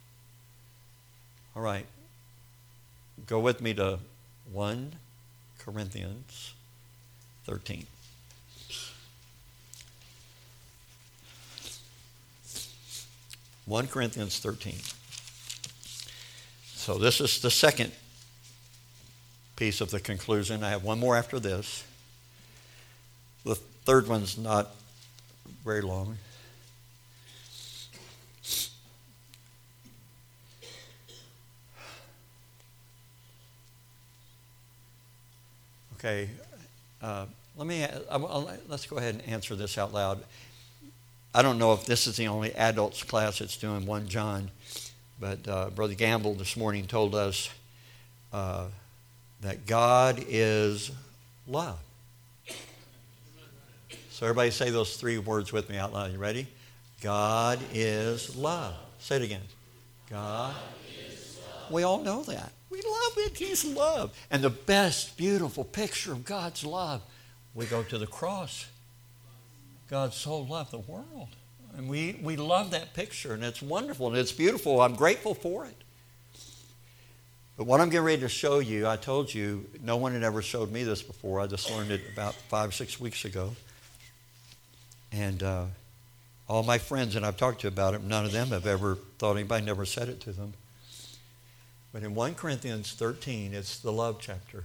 All right. Go with me to 1 Corinthians 13. (1 Corinthians 13). So this is the second piece of the conclusion. I have one more after this. The third one's not very long. Okay, let's go ahead and answer this out loud. I don't know if this is the only adults class that's doing 1 John, but Brother Gamble this morning told us that God is love. So everybody say those 3 words with me out loud. You ready? God is love. Say it again. God is love. We all know that. We love it. He's love. And the best, beautiful picture of God's love, we go to the cross. God so loved the world. And we love that picture, and it's wonderful, and it's beautiful. I'm grateful for it. But what I'm getting ready to show you, I told you, no one had ever showed me this before. I just learned it about 5-6 weeks ago. And all my friends that I've talked to about it, none of them have ever thought anybody never said it to them. But in 1 Corinthians 13, it's the love chapter.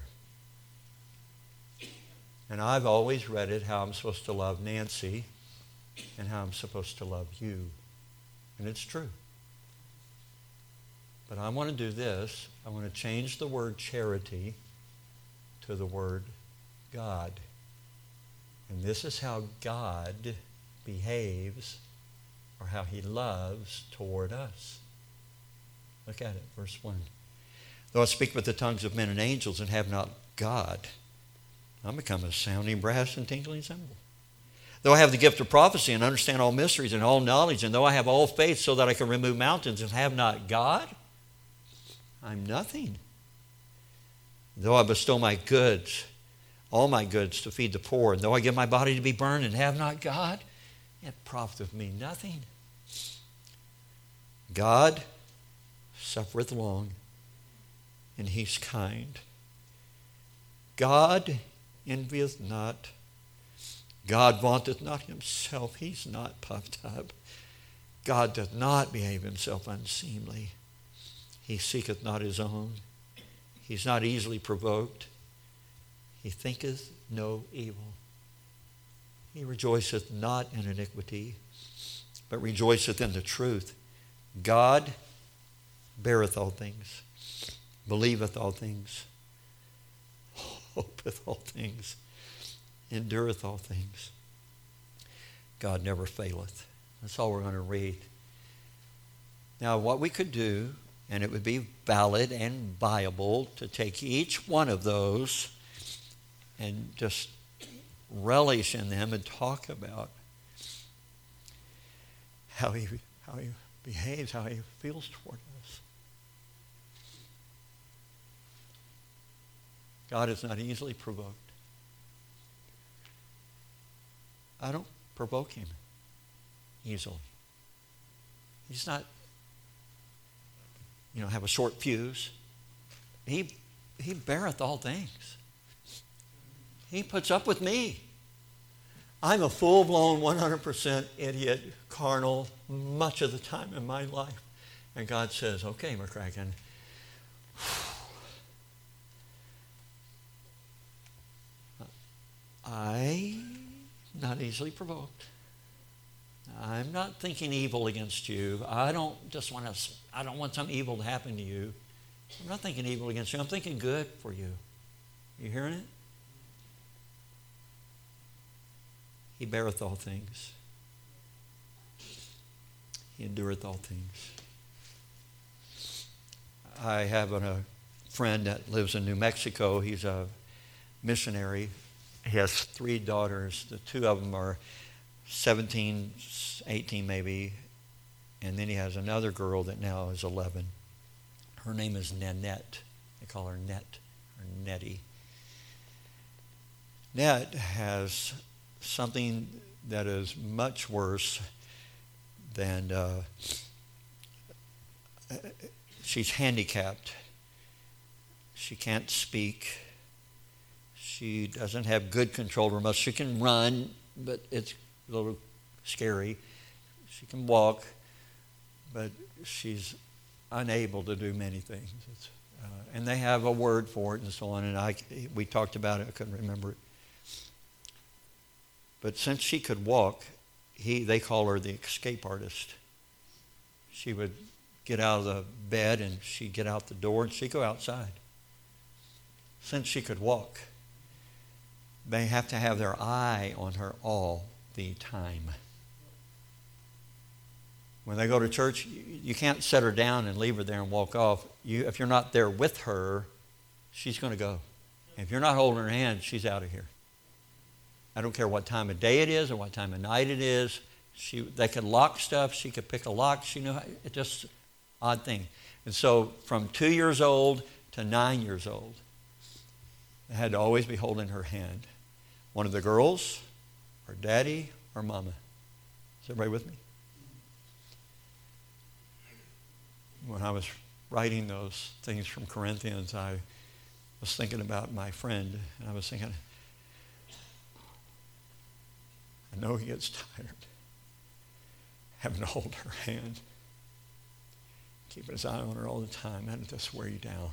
And I've always read it how I'm supposed to love Nancy and how I'm supposed to love you. And it's true. But I want to do this. I want to change the word charity to the word God. And this is how God behaves, or how He loves toward us. Look at it, verse 1. Though I speak with the tongues of men and angels and have not God, I'm become a sounding brass and tinkling cymbal. Though I have the gift of prophecy and understand all mysteries and all knowledge, and though I have all faith so that I can remove mountains and have not God, I'm nothing. Though I bestow my goods, all my goods to feed the poor, and though I give my body to be burned and have not God, it profiteth me nothing. God suffereth long, and He's kind. God envieth not. God vaunteth not Himself. He's not puffed up. God doth not behave Himself unseemly. He seeketh not His own. He's not easily provoked. He thinketh no evil. He rejoiceth not in iniquity, but rejoiceth in the truth. God beareth all things, believeth all things, hopeth all things, endureth all things. God never faileth. That's all we're going to read. Now, what we could do, and it would be valid and viable to take each one of those and just relish in them and talk about how he behaves, how he feels toward us. God is not easily provoked. I don't provoke him easily. He's not, have a short fuse. He beareth all things. He puts up with me. I'm a full-blown 100% idiot, carnal, much of the time in my life. And God says, okay, McCracken, I'm not easily provoked. I'm not thinking evil against you. I don't want some evil to happen to you. I'm not thinking evil against you. I'm thinking good for you. You hearing it? He beareth all things. He endureth all things. I have a friend that lives in New Mexico. He's a missionary. He has 3 daughters. The 2 of them are 17, 18 maybe. And then he has another girl that now is 11. Her name is Nanette. They call her Net or Nettie. Net has something that is much worse than she's handicapped. She can't speak. She doesn't have good control of her muscles. She can run, but it's a little scary. She can walk, but she's unable to do many things. And they have a word for it and so on, and we talked about it. I couldn't remember it. But since she could walk, they call her the escape artist. She would get out of the bed and she'd get out the door and she'd go outside. Since she could walk, they have to have their eye on her all the time. When they go to church, you can't set her down and leave her there and walk off. If you're not there with her, she's going to go. And if you're not holding her hand, she's out of here. I don't care what time of day it is or what time of night it is. They could lock stuff. She could pick a lock. It's just odd thing. And so from 2 years old to 9 years old, I had to always be holding her hand. One of the girls, or daddy, or mama. Is everybody with me? When I was writing those things from Corinthians, I was thinking about my friend, and I was thinking, I know he gets tired having to hold her hand, keeping his eye on her all the time. That just wear you down.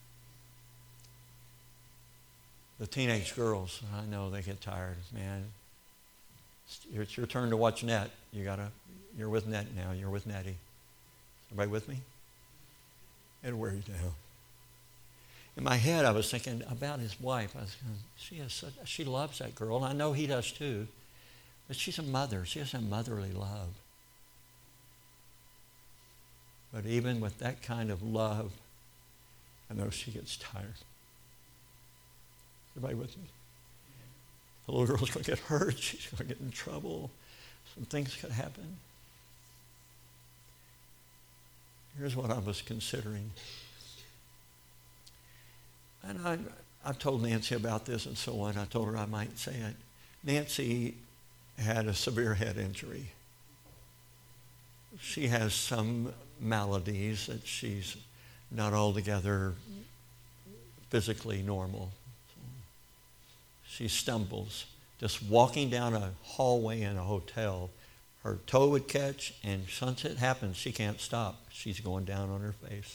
The teenage girls, I know they get tired. Man, it's your turn to watch Net. You're with Net now. You're with Nettie. Everybody with me? It'll wear you down. In my head, I was thinking about his wife. I was going, she loves that girl, and I know he does too. But she's a mother. She has a motherly love. But even with that kind of love, I know she gets tired. Everybody with me? The little girl's going to get hurt. She's going to get in trouble. Some things could happen. Here's what I was considering. And I've told Nancy about this and so on. I told her I might say it. Nancy had a severe head injury. She has some maladies that she's not altogether physically normal. She stumbles. Just walking down a hallway in a hotel, her toe would catch, and once it happens, she can't stop. She's going down on her face.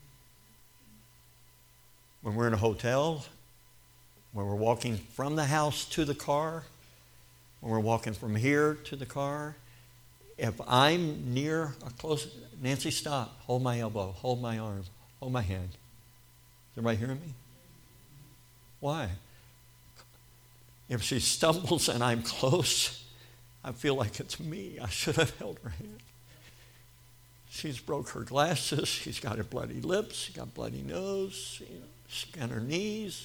When we're in a hotel, when we're walking from the house to the car, when we're walking from here to the car, if I'm near or close, Nancy, stop. Hold my elbow. Hold my arm. Hold my hand. Is everybody hearing me? Why? If she stumbles and I'm close, I feel like it's me. I should have held her hand. She's broke her glasses. She's got her bloody lips. She's got bloody nose. She's got her knees.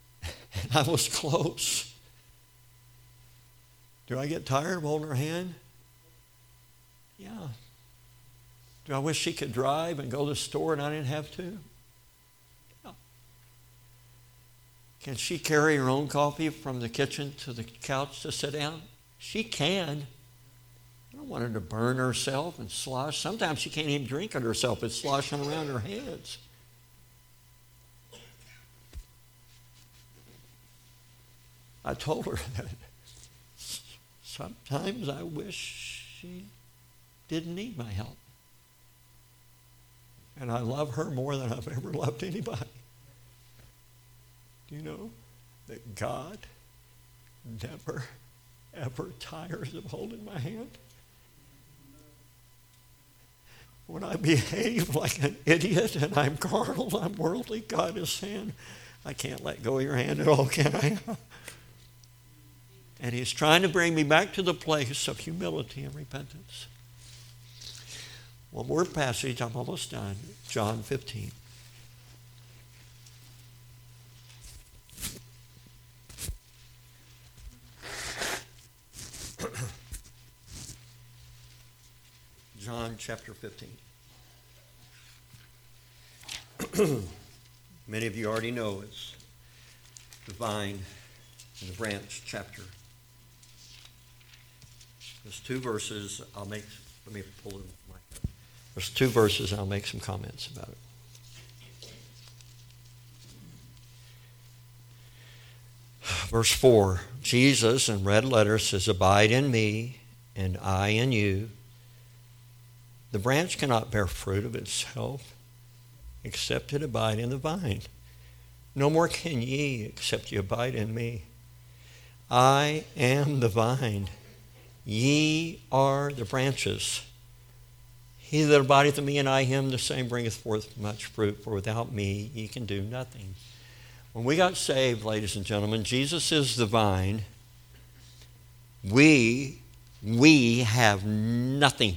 And I was close. Do I get tired of holding her hand? Yeah. Do I wish she could drive and go to the store and I didn't have to? Yeah. Can she carry her own coffee from the kitchen to the couch to sit down? She can. I don't want her to burn herself and slosh. Sometimes she can't even drink it herself. It's sloshing around her hands. I told her that sometimes I wish she didn't need my help. And I love her more than I've ever loved anybody. Do you know that God never, ever tires of holding my hand? When I behave like an idiot and I'm carnal, I'm worldly, God is saying, I can't let go of your hand at all, can I? And he's trying to bring me back to the place of humility and repentance. One more passage, I'm almost done. John 15. John chapter 15. Many of you already know it's the vine and the branch chapter. There's two verses. Let me pull the mic up. There's two verses and I'll make some comments about it. Verse 4, Jesus in red letters says, abide in me and I in you. The branch cannot bear fruit of itself except it abide in the vine. No more can ye except ye abide in me. I am the vine. Ye are the branches. He that abideth in me and I him, the same bringeth forth much fruit, for without me ye can do nothing. When we got saved, ladies and gentlemen, Jesus is the vine. We have nothing.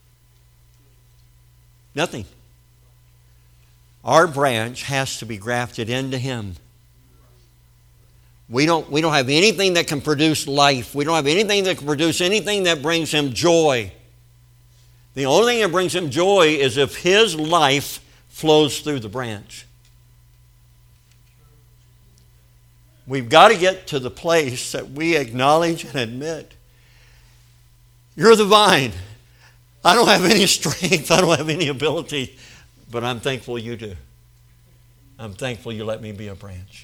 Nothing. Our branch has to be grafted into him. We don't have anything that can produce life. We don't have anything that can produce anything that brings him joy. The only thing that brings him joy is if his life flows through the branch. We've got to get to the place that we acknowledge and admit, you're the vine. I don't have any strength. I don't have any ability. But I'm thankful you do. I'm thankful you let me be a branch.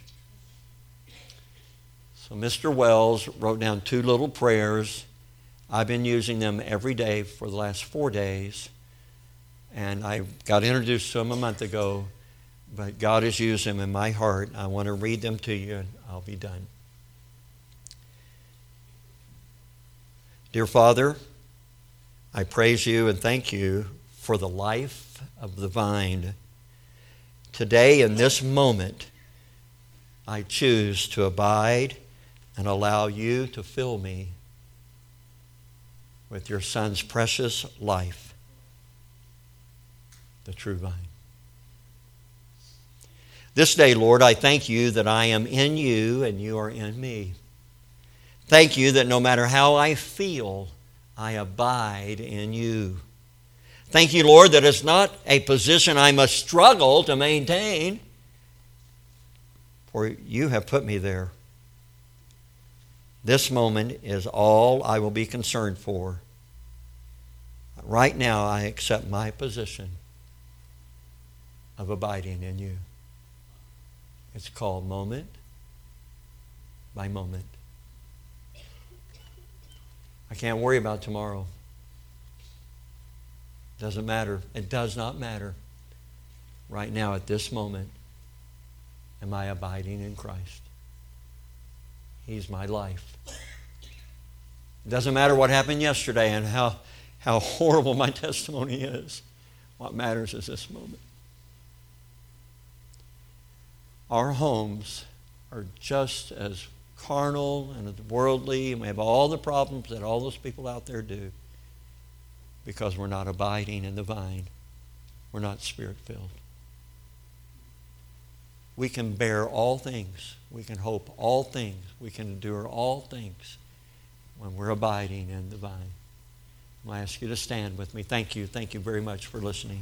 So Mr. Wells wrote down 2 little prayers. I've been using them every day for the last 4 days. And I got introduced to them a month ago. But God has used them in my heart. I want to read them to you and I'll be done. Dear Father, I praise you and thank you for the life of the vine. Today, in this moment, I choose to abide and allow you to fill me with your Son's precious life, the true vine. This day, Lord, I thank you that I am in you and you are in me. Thank you that no matter how I feel, I abide in you. Thank you, Lord, that it's not a position I must struggle to maintain, for you have put me there. This moment is all I will be concerned for. Right now, I accept my position of abiding in you. It's called moment by moment. I can't worry about tomorrow. Doesn't matter. It does not matter. Right now, at this moment, am I abiding in Christ? He's my life. It doesn't matter what happened yesterday and how horrible my testimony is. What matters is this moment. Our homes are just as carnal and worldly, and we have all the problems that all those people out there do because we're not abiding in the vine. We're not Spirit-filled. We can bear all things. We can hope all things. We can endure all things when we're abiding in the vine. I ask you to stand with me. Thank you. Thank you very much for listening.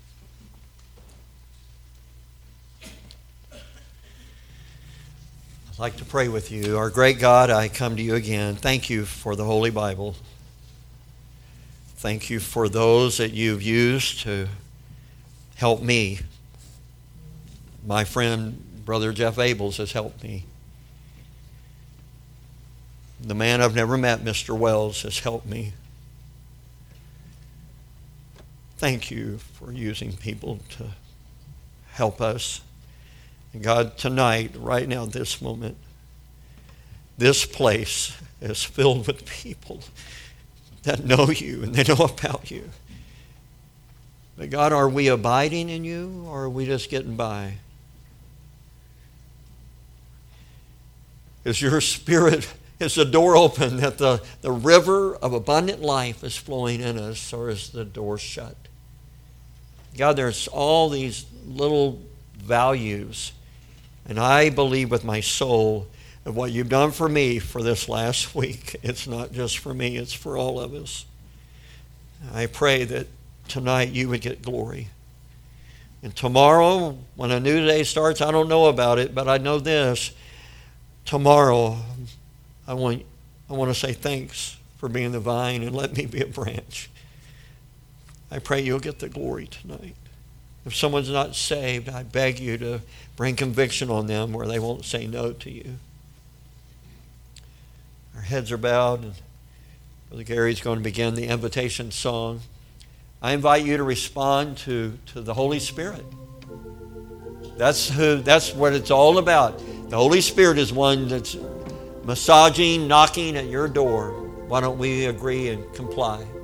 I'd like to pray with you. Our great God, I come to you again. Thank you for the Holy Bible. Thank you for those that you've used to help me. My friend, Brother Jeff Abels, has helped me. The man I've never met, Mr. Wells, has helped me. Thank you for using people to help us. And God, tonight, right now, this moment, this place is filled with people that know you and they know about you. But God, are we abiding in you, or are we just getting by? Is your Spirit, is the door open that the river of abundant life is flowing in us, or is the door shut? God, there's all these little values, and I believe with my soul of what you've done for me for this last week. It's not just for me, it's for all of us. I pray that tonight you would get glory. And tomorrow, when a new day starts, I don't know about it, but I know this. Tomorrow, I want to say thanks for being the vine and let me be a branch. I pray you'll get the glory tonight. If someone's not saved, I beg you to bring conviction on them where they won't say no to you. Our heads are bowed, and Brother Gary's going to begin the invitation song. I invite you to respond to the Holy Spirit. That's what it's all about. The Holy Spirit is one that's massaging, knocking at your door. Why don't we agree and comply?